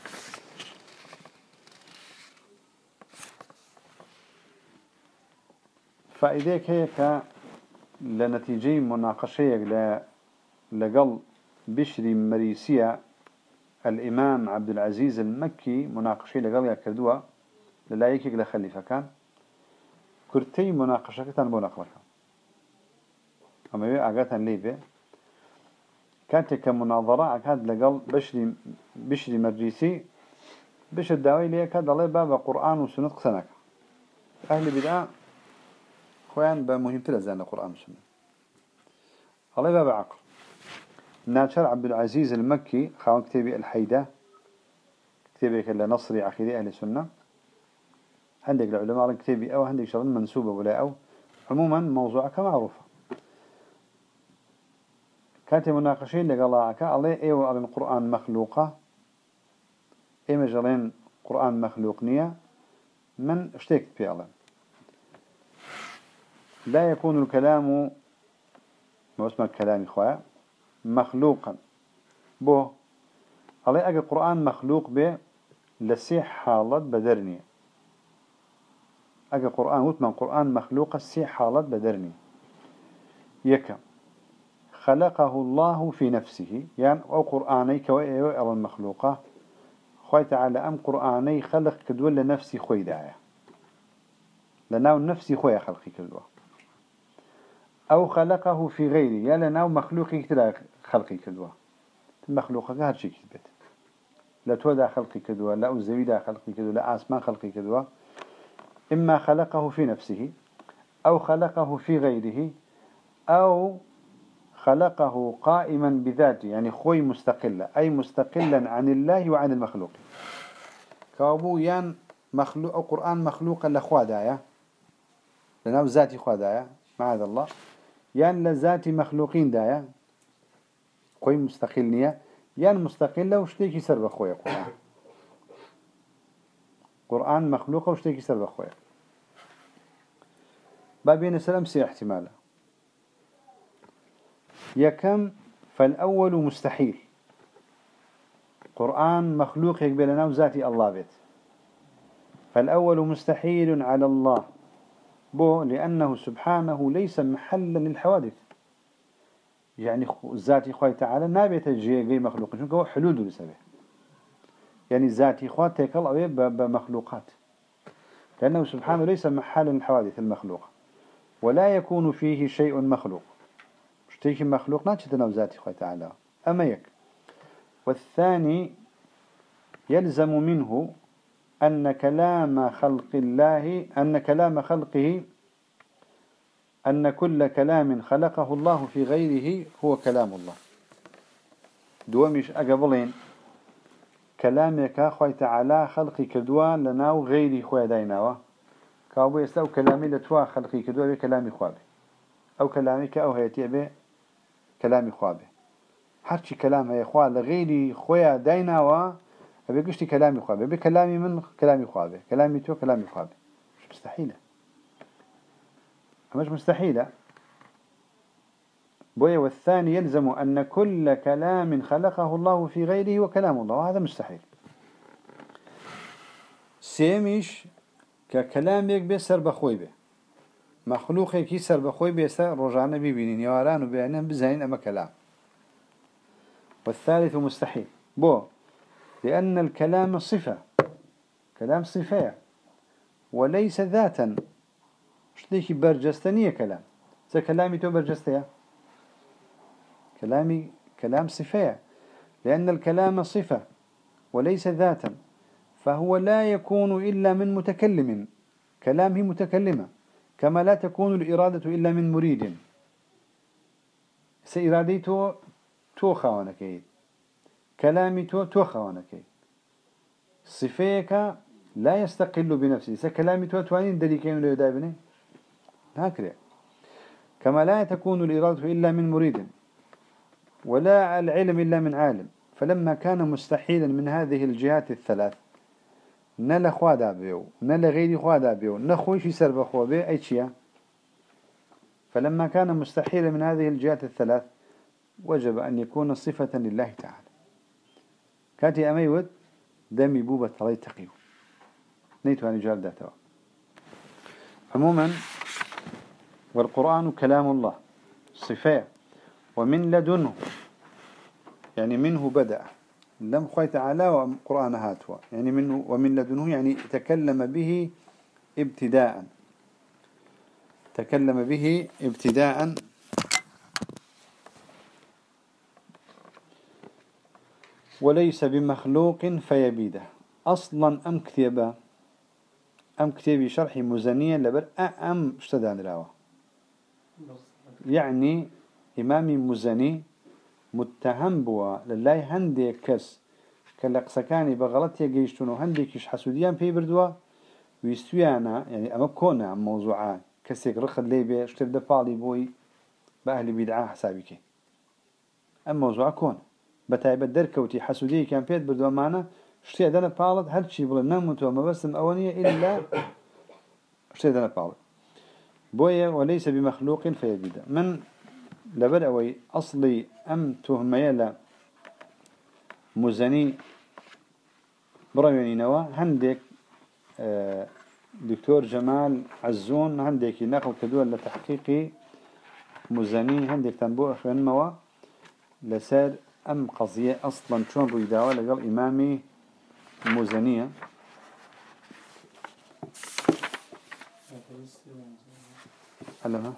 فإذاك هيك لنتيجة مناقشة لقل بشري مريسية الإمام عبد العزيز المكي مناقشة لقل يكردوا للايك لخليفة كان كرتي مناقشة كتان بناقلك أما يقعدها ليبه كانت كمناظرة كانت لقل بشري مريسي بش الدواي ليه كاد الله باب قرآن وسنة قسنك أهل بدأ خوان بمهم تلزان القرآن والسنة الله باب عقل ناتشر عبد العزيز المكي خوان كتابي الحيدة كتابي كلا نصري عقيدة أهل السنة عندك العلماء كتابي أو عندك شغل منسوبة ولا أو عموما موضوعك معروفة كانت مناقشين لقلاعك عليه ايوه على القرآن مخلوقة اي مجالين قرآن مخلوق نية من اشتكت في الله لا يكون الكلام ما اسمه الكلام إخوة مخلوقا بو عليه أجل القرآن مخلوق به لسيح حالة بدرني أجل القرآن وثمان قرآن مخلوق السيح حالة بدرني يكا خلقه الله في نفسه يعني أو قرآني كوائي أو المخلوقة خوي تعالى أم قرآني خلق كدول لنفسي خوي داعي لناو نفسي خوي خلقي كدول أو خلقه في غيره يا لناو مخلوقي كدول خلقي كدول المخلوقة هاد شيء كتبت لا تودا خلقي كدول لا أزويدا خلقي كدول لا آسمان خلقي كدول إما خلقه في نفسه أو خلقه في غيره أو خلقه قائما بذاته يعني خوي مستقلة أي مستقلا عن الله وعن المخلوق كابو يان مخلوق أو قرآن مخلوقا لخوا دايا لناو ذاتي خوا دايا معاذ الله يان لذاتي مخلوقين دايا خوي مستقلنية يان مستقلة وشتيكي سر بخويا قرآن مخلوقة وشتيكي سر بخويا بابين السلام سي احتمالا يكم فالأول مستحيل قرآن مخلوق يقبلنا وذاتي الله بيت فالأول مستحيل على الله بو لأنه سبحانه ليس محلا للحوادث يعني ذاتي خوي تعالى نابت الجي مخلوق شنك هو حلول لسبه يعني ذاتي خوي تيكل أو بمخلوقات لأنه سبحانه ليس محلا للحوادث المخلوقة ولا يكون فيه شيء مخلوق شتيك مخلوق ناتشتنا ذاتي خوي تعالى أما يك والثاني يلزم منه أن كلام خلق الله أن كلام خلقه أن كل كلام خلقه الله في غيره هو كلام الله دوامش أقبلين كلامك خوي تعالى خلقي كدوا لناو غيري خوي دايناوا كابو يستو كلامي لتوا خلقي كدوا بكلامي خوابي أو كلامك أو هيتي به كلامي خوابي هرشي كلام هي خواه لغيري خويا دايناوا أبي قشتي كلامي خوابي أبي كلامي من كلامي خوابي كلامي تو كلامي خوابي مش مستحيلة مش مستحيلة بويا والثاني يلزم أن كل كلام خلقه الله في غيره وكلام الله وهذا مستحيل سيميش ككلامك بسر بخوي به مخلوقك يسر بخوي بيسر رجعنا بيبينين يواران وبيعنين بزين أما كلام والثالث مستحيل بو لأن الكلام صفة كلام صفة وليس ذاتا شتيكي برجستانية كلام كلامي تو برجستيا كلام صفة لأن الكلام صفة وليس ذاتا فهو لا يكون إلا من متكلم كلامه متكلمة كما لا تكون الإرادة إلا من مريد سإراديته توخوانكي كلامي توخوانكي صفيك لا يستقل بنفسه سكلامي توانين دليكين لو دايبني هكذا كما لا تكون الإرادة إلا من مريد ولا العلم إلا من عالم فلما كان مستحيلا من هذه الجهات الثلاث نلا خوادا بيو نلا غيري خوادا بيو نخويش يسرب خوا بيو أي شيء فلما كان مستحيلا من هذه الجهات الثلاث وجب أن يكون صفة لله تعالى كاتي أميود دمي بوبة طلي تقيو نيتو أن يجال ذاته عموما والقرآن كلام الله صفات ومن لدنه يعني منه بدأ لم خوي تعالى وقرآن هاتوا يعني منه ومن لدنه يعني تكلم به ابتداء تكلم به ابتداء وليس بمخلوق فيبيده أصلا أم كتابي شرحي مزنيا لبر أم اشتدان راوه يعني إمامي مزني متهم بوا لله هندي كس كالقسكاني بغلط يجيشتونو هندي كش حسوديان في بردوا ويستويانا يعني أما كونا عن موضوعات كسيك رخد ليبي اشتر دفالي بوي بأهل بدعاء حسابك أم موضوع كون بتايب الدركوتي حسودي كان فيت بدو معنا شتي دنا بالد هالشي بقول نمت وما بس أولية إلا شتي دنا بالد بويا وليس بمخلوق فيزيد من لبدأوي أصلي أم تهمي لا مزني بريوني نوا هندك دكتور جمال عزون هندك نقل كدول لتحقيق مزني هندك تنبوء خن موا لسر أم قضية أصلا شون رويداوة لقال إمامي مزنية علمها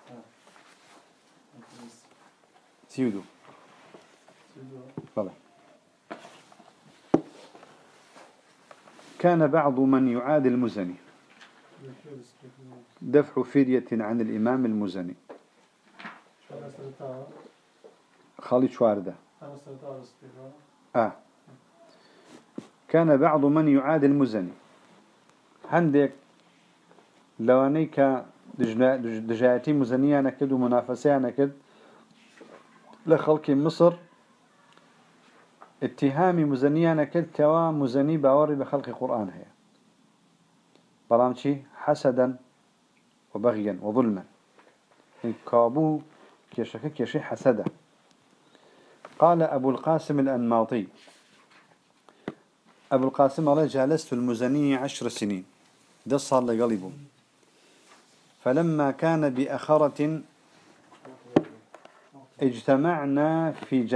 سيودو طبعا كان بعض من يعادي المزني دفع فدية عن الإمام المزني خالد شواردة كان بعض من يعادي المزني عندك لوانيك دجاجاتي مزنية نكد ومنافسة نكد لخلق مصر اتهامي مزنية نكد كوا مزني باوري بخلق قرآن هي برامشي حسدا وبغيا وظلما كابو كيشي حسدا قال أبو القاسم الأنماطي أبو القاسم قال جالست المزني 10 سنين ده صار لقلبه فلما كان بأخرة اجتمعنا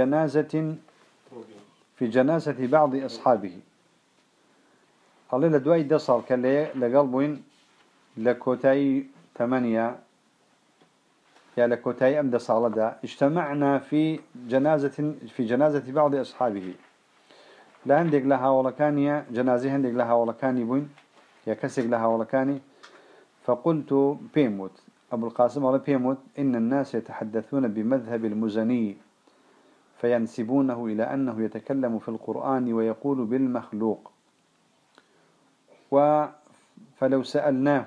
في جنازة بعض أصحابه قال لدواي ده صار كان لقلبين لكوتاي 8 يا لكوتاي أمد صالدا اجتمعنا في جنازة بعض أصحابه لا عندك لها ولا كانية جنازة عندك لها ولا كاني بوين يا كسك لها ولا كاني فقلت بيموت أبو القاسم قال بيموت إن الناس يتحدثون بمذهب المزني فينسبونه إلى أنه يتكلم في القرآن ويقول بالمخلوق فلو سألناه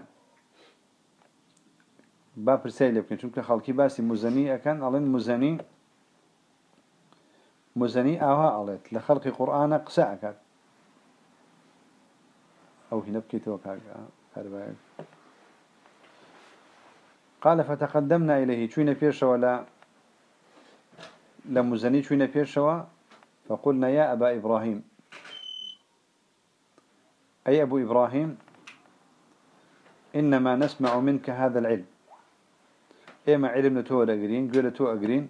باب رسالة يمكن شوف خالكي باسي مزني أكن ألين مزني أوها ألت لخلق قرآن قساءك أو هنا بكيتوك قال فتقدمنا إليه شوينا بيرشا ولا لمزني شوينا بيرشا فقلنا يا أبا إبراهيم أي أبو إبراهيم إنما نسمع منك هذا العلم إما علم تو أجرين قول تو أجرين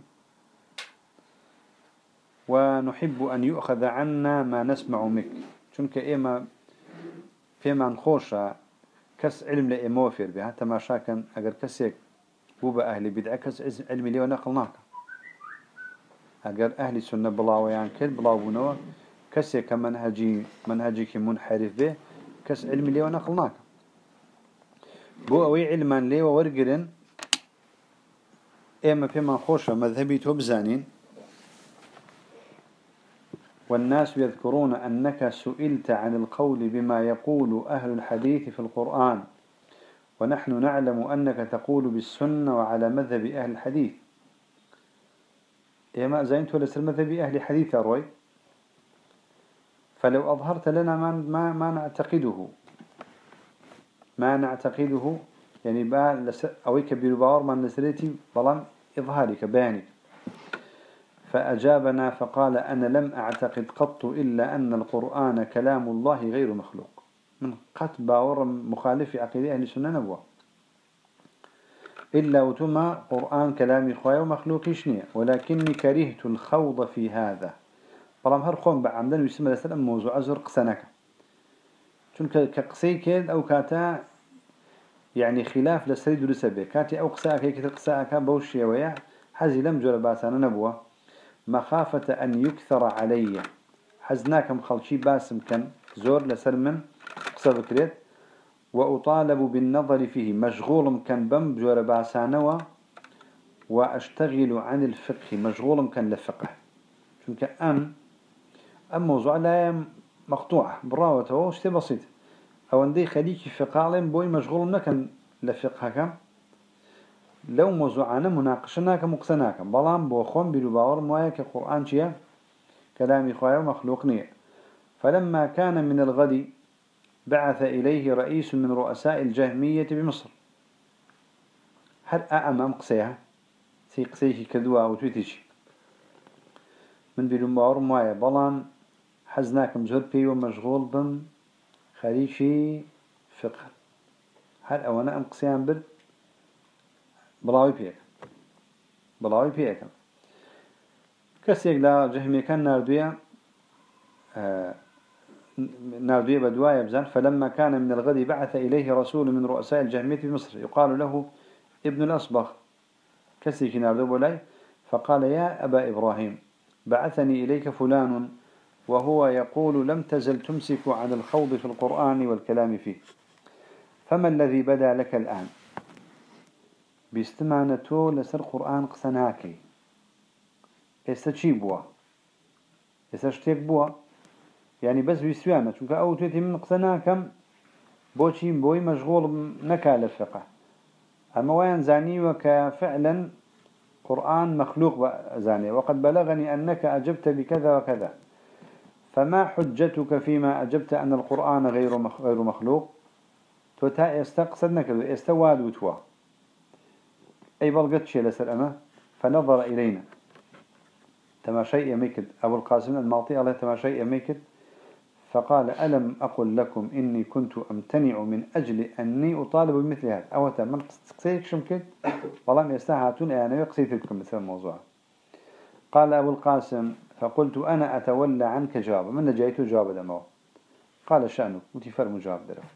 ونحب أن يؤخذ عنا ما نسمع منك شنك إما فيما نخوشا كس علم لإموفر به حتى ما شاكن أجر كسيك بوبا أهلي بدعة كس علم لي ونقلناك أجر أهلي سنة بلاوي يعني كل بلاو بنوا كسيك منهجي منحرف به كس علم لي ونقلناك بو أوي علما لي وورقرن إما فيما خوشا مذهبي تبزانين والناس يذكرون أنك سئلت عن القول بما يقول أهل الحديث في القرآن ونحن نعلم أنك تقول بالسنة وعلى مذهب أهل الحديث إما زينت ولس المذهب أهل الحديث أروي فلو أظهرت لنا ما نعتقده يعني با أويك بيربار من نسرتي بلان إظهارك بيانك فأجابنا فقال أنا لم أعتقد قط إلا أن القرآن كلام الله غير مخلوق من قط باور مخالف عقيدة أهل السنة نبوة إلا وتما قرآن كلامي خواه ومخلوق شنية ولكني كرهت الخوض في هذا بلام هرخون بعمدن ويسمى لسلام موضوع أزرق سنك چونك كقسي كيد أو كاتا يعني خلاف لسري درسة به كاتي أو قساءك يكتر قساءك بوشي ويا حزي لم جرى باسانا نبوة مخافة أن يكثر علي حزناكم خلشي باسم كان زور لسلمن قصة بكريت وأطالب بالنظر فيه مشغول كان بم جرى باسانا وأشتغل عن الفقه مشغول كان لفقه چونك أم موضوع لا مقطوع براوته وشتي بسيط أو عندي خليكي فقالين بوي مشغول نكن لفقه كم لو موضوعنا مناقشناك مقتناك بلان بوخون بلباور موايك القرآن شيء كلامي خير مخلوق نية. فلما كان من الغد بعث إليه رئيس من رؤساء الجهمية بمصر. هل أمام قصيها سيقصيش كدوا أو تويتش من بلباور موايا بلان حزناك مزور بي ومشغول بن خليشي فقه. هل أولا أم قصيان بل بلاوي بيك بلاوي بيك كسيك لا جهمي كان ناردوية بدوايا بزان. فلما كان من الغد بعث إليه رسول من رؤساء الجهمية في مصر يقال له ابن الأصبغ كسيك ناردو بولاي فقال يا أبا إبراهيم بعثني إليك فلان وهو يقول لم تزل تمسك عن الخوض في القرآن والكلام فيه فما الذي بدا لك الآن باستمانته لسر قرآن قسناكي استشي بوا استشتيك بوا يعني بس بيسويانا چونك او تويتي من قسناكم بوشي بوي مشغول نكال الفقه اما وين زاني وكفعلا قرآن مخلوق زاني وقد بلغني أنك أجبت بكذا وكذا فما حجتك فيما أجبت أن القرآن غير مخلوق توتا استقصدنك استواد وتوا أي بلغت شيء لسر أما فنظر إلينا تماشي يميكد أبو القاسم المالطي الله تماشي يميكد فقال ألم أقل لكم إني كنت أمتنع من أجل أني أطالب بمثل هذا أو من قصيك شمكد والله يستهاتون أنا يقصيت لكم مثل الموضوع. قال أبو القاسم فقلت أنا أتولى عنك جواب من جايته جواب دمو قال شأنك متفر مجاب درف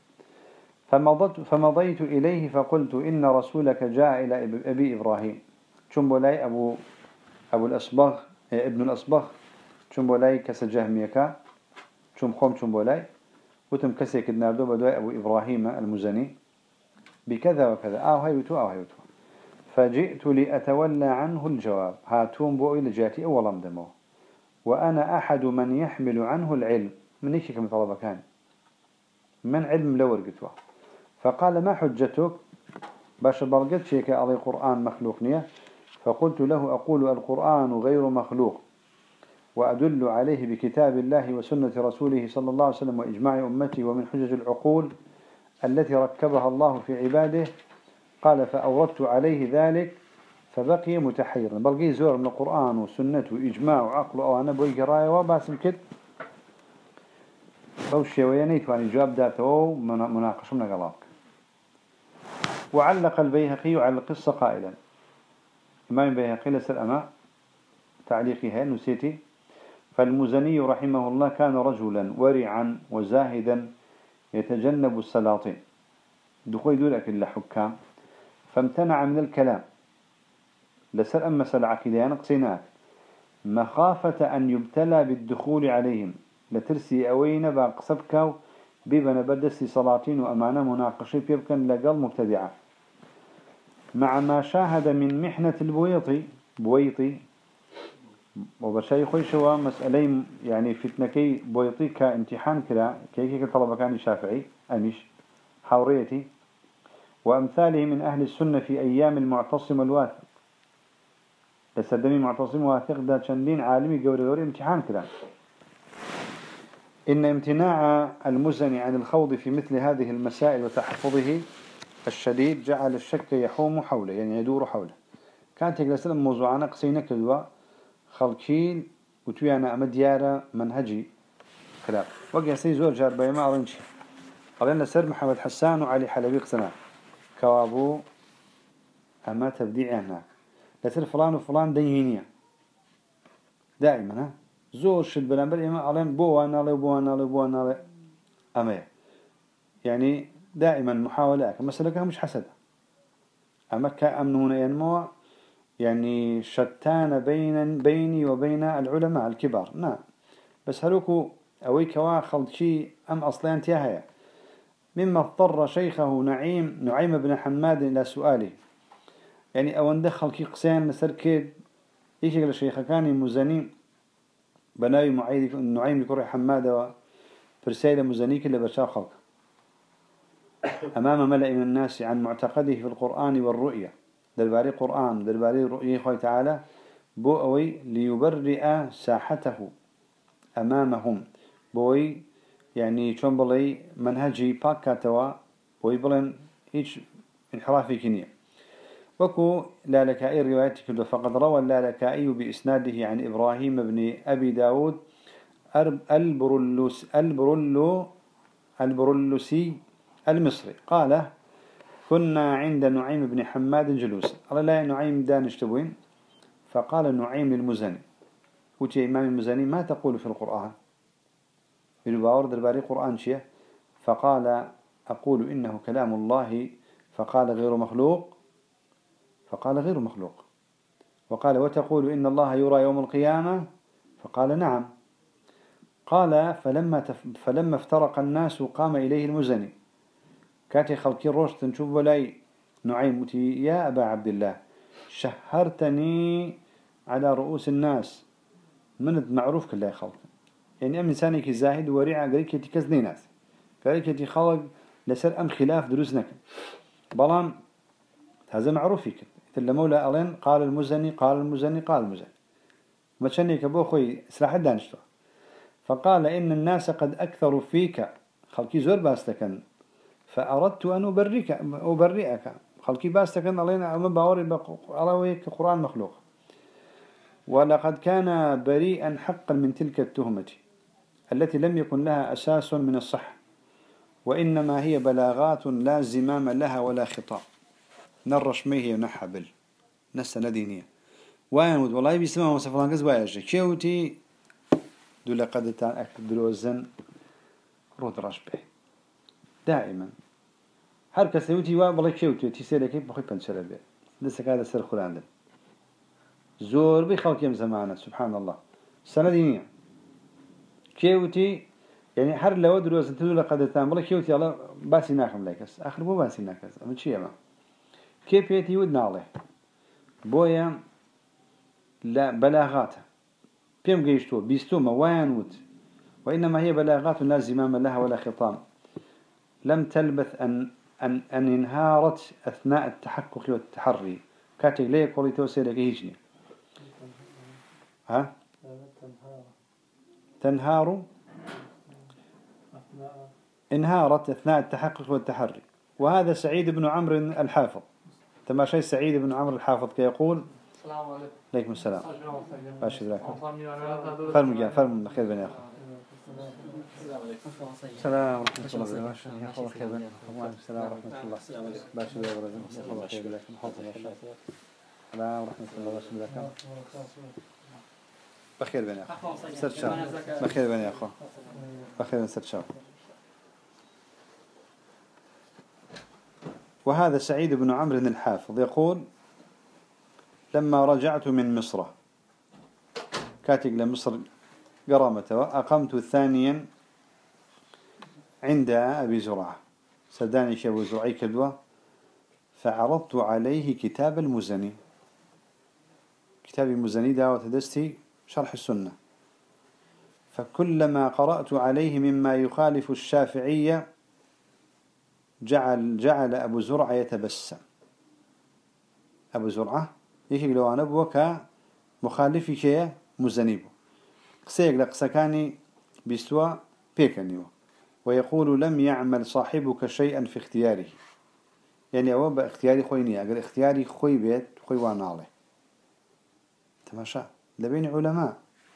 فمضيت إليه فقلت إن رسولك جاء إلى أبي إبراهيم شنبولاي أبو الأصبغ ابن الأصبغ شنبولاي كسجهميكا شنبولاي وتم كسيك الناردو بدواء أبو إبراهيم المزني بكذا وكذا هاي وتو فجئت لأتولى عنه الجواب هاتون بو إلى جاتي أولا مدمو وأنا أحد من يحمل عنه العلم من إيش كم طلبة كان من علم لور قتوه فقال ما حجتك باش برقت شيك على القرآن مخلوق نية فقلت له أقول القرآن غير مخلوق وأدل عليه بكتاب الله وسنة رسوله صلى الله عليه وسلم وإجماع أمتي ومن حجج العقول التي ركبها الله في عباده. قال فأوردت عليه ذلك فبقي متحيرا بلقي زور من القرآن وسنة وإجماع وعقل أو أنا بوي قراية وباسم كد بوشي وينيت وأن جواب ذاته مناقشة من قلابك. وعلق البيهقي على القصة قائلا إمام البيهقي لسر أما تعليقها نسيتي فالمزني رحمه الله كان رجلا ورعا وزاهدا يتجنب السلاطين دخول دولك الحكام فامتنع من الكلام لسر أما سلعكي نقصيناك مخافة أن يبتلى بالدخول عليهم لترسي أوين باقصبك بيبنا بدسي سلاطين وأمانة مناقشة يبقى لقل مبتدعة مع ما شاهد من محنة بويطي وبشاي خويشوا مسألة يعني فتنكي بويطي كامتحان كلا كيكي طلبة كان الشافعي أميش حوريتي وأمثاله من أهل السنة في أيام المعتصم الواثق لسدمي معتصم واثق دا شندين عالمي قوري امتحان كلا. إن امتناع المزني عن الخوض في مثل هذه المسائل وتحفظه الشديد جعل الشك يحوم حوله يعني يدور حوله. كانت يقول موضوعنا قصينك الوا خلقين وتويانا أمديارة منهجي خلاف وقع سيزور جار بيما أرنشي قلنا سر محمد حسان وعلي حلبي قصنا كوابو أما تبديع هناك لسر فلان وفلان دينية دائما زور شد بلانبر إما علم بوانا لي أما يعني دائما محاولات مسألة مش حسد أما كأمنون ينمو يعني شتان بيني وبين العلماء الكبار نعم بس هلوكو أويكوا خلشي أم أصلا انتهايا مما اضطر شيخه نعيم بن حماد إلى سؤاله يعني أو دخل كي قسان مسر كيد يشكل الشيخ كان مزني بناوي نعيم لكري حماد فرسالة مزنيك اللي بشار خلق أمام ملأ من الناس عن معتقده في القرآن والرؤية درباري قرآن درباري رؤية خوي تعالى بو أوي ليبرئ ساحته أمامهم بوي يعني شون بلي منهجي باكاتوا بوي بلن هيج انحرافي كنية وكو لالكائي روايتك فقد روى اللالكائي بإسناده عن إبراهيم بن أبي داود البرلسي المصري قال كنا عند نعيم بن حماد جلوس قال لا نعيم دانش تبوين فقال نعيم للمزني وتي إمام المزني ما تقول في القرآن بالباور درباري قرآن شيء فقال أقول إنه كلام الله فقال غير مخلوق فقال غير مخلوق وقال وتقول إن الله يرى يوم القيامة فقال نعم قال فلما افترق الناس قام إليه المزني كاتي خلقي روش تنشوف ولاي نعيم يا أبا عبد الله شهرتني على رؤوس الناس من معروف كله خلق يعني أم إنسانك زاهد وريع قريك يتكزني ناس قريك يتخلق لسر أم خلاف دروسنك بلان هذا معروف فيك إذا مولا ألين قال المزني قال المزني قال المزني ما تشنيك أبو أخوي سلاح الدانشتو فقال إن الناس قد أكثروا فيك خلقي زور باستكن فأردت أن أبرئك خلقي باستكن علينا أما باوري على قرآن مخلوق ولقد كان بريئا حقا من تلك التهمة التي لم يكن لها أساس من الصح وإنما هي بلاغات لا زمام لها ولا خطاب نرش ميه ونحبل نسا ندينية وين والله بيسمع وصفلان كز بايجي كيوتي دولا قد تان أكل دروزن رود رشبه دائما هر کسی وتی و بالای کیوتی تیسری کی بخوی پنچره بی دست کار سر خورنده زور بی خالقیم زمانه سبحان الله سنة دينية كيوتي يعني هر لو دروز تدول قدرتان بالله كيوتي الله باسي ناخم لكس آخر مو باسي ناكس أما شيء ما كيف يتي ودنا عليه بويا لا بلاغات بيم جيشتو بيستو موان ود وإنما هي بلاغات لا زمام لها ولا خطام لم تلبث أن انهارت أثناء التحقق والتحري كاتك ليه قولي توسيلك هيجني ها تنهار انهارت أثناء التحقق والتحري وهذا سعيد بن عمرو الحافظ تماشي سعيد بن عمرو الحافظ كيقول السلام عليكم. عليكم السلام باشا ذاك فرم خير بني أخو السلام ورحمة الله وبركاته يا أخو خير بني أخو السلام ورحمة الله باشا ذاك الله خير بني أخو السلام ورحمة الله وبركاته بخير بني أخو سرشاو بخير بني أخو بخير سرشاو وهذا سعيد بن عمرو الحافظ يقول لما رجعت من مصر كاتق لمصر قرامته أقمت ثانيا عند أبي زرعة سداني شابو زرعي كدوة فعرضت عليه كتاب المزني كتاب المزني دعوة دستي شرح السنة فكلما قرأت عليه مما يخالف الشافعية جعل أبو زرعة يتبسم أبو زرعة يكي لو أنا بوكا مخالفي كيه مزنيبه قسيق لقسكاني بيستوى بيكنيو ويقول لم يعمل صاحبك شيئا في اختياره يعني أولا باختياري خويني أقول اختياري خوي بيت خوي وانالي تماشى لبين علماء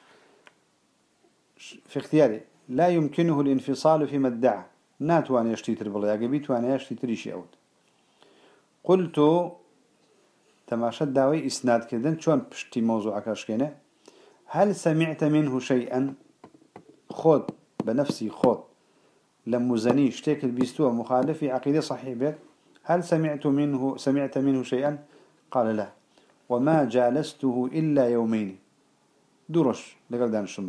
في اختياري لا يمكنه الانفصال فيما ادعى ناتوان يشتيتر بالله يقبيتوان يشتيتر يشيئوت قلت تماشى الداوي إسناد كذن شون بشتي موضوعك أشكينه هل سمعت منه شيئا خود بنفسي خود لما زني اشتكل بيستوى مخالف عقيدة صحيح هل سمعت منه شيئا قال لا وما جالسته إلا يومين درش لقل دان الشمع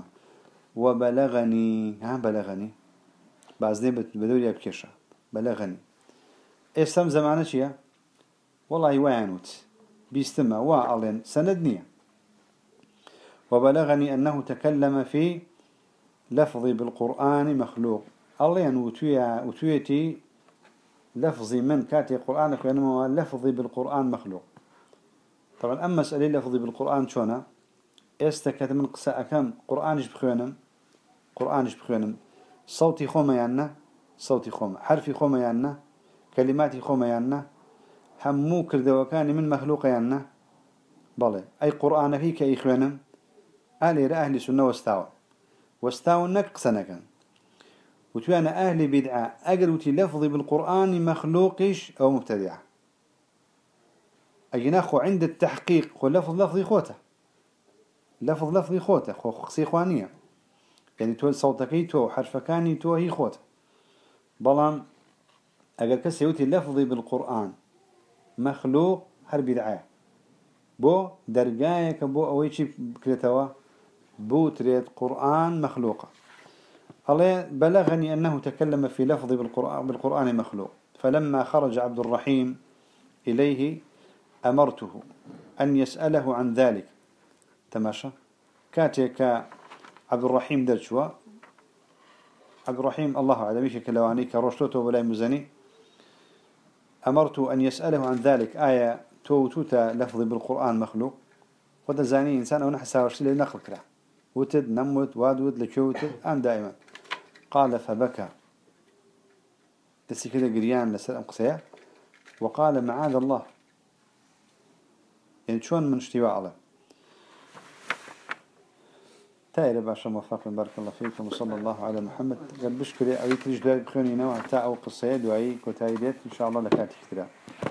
بلغني بعض بدور يبكيشا بلغني إسلام زمانه شيء والله وينوت بيستمع وعلن سندني وبلغني أنه تكلم في لفظي بالقرآن مخلوق الله وتويتي لفظي من كاتي قرآنك وإنما لفظي بالقرآن مخلوق طبعا أما مسألة لفظي بالقرآن شونا استكت من قساء كم قرآنش بخوانم صوتي خوما يعنا صوتي خوما حرفي خوما يعنا كلماتي خوما يعنا همو كردوكاني من مخلوق يعنا بله أي قرآن فيك أي خوانم أهل سنة واستاوى نك سنكن وتوانا أهل بدعة أقلوتي لفظي بالقرآن مخلوقش أو مبتدعة أجناخو عند التحقيق خو لفظي خوته لفظي خوته خو خصي خوانية يعني تو صوتكي تو حرفكاني تو هي خوته بلان أقل كسيوتي لفظي بالقرآن مخلوق هر بدعة بو درجايك بو أويشي كريتوا بو تريد قرآن مخلوقة الله بلغني أنه تكلم في لفظ بالقرآن مخلوق فلما خرج عبد الرحيم إليه أمرته أن يسأله عن ذلك تماشى كاتيك عبد الرحيم درشوا عبد الرحيم الله أعلم إيش كلواني كروشته ولا مزني أمرته أن يسأله عن ذلك آية توتا لفظ بالقرآن مخلوق وده زاني إنسان أو نحسها وشتي لنقل كره وتد نموت وادود لكوتد أم دائما قال فبكى تسي كده قريان لسلام قصية وقال معاذ الله يعني شون من اشتواء الله تاير باشا موفق بارك الله فيكم وصلى الله على محمد قال بشكري أو يتريج داري بخيوني نوع تاء أو قصية دعائي كتايدات إن شاء الله لكاتي اختراع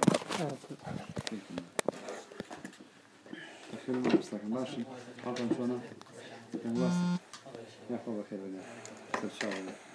تخيل ما بستك ماشي حاطا شونا كان واسط يا أخوة بخير بنا إن شاء الله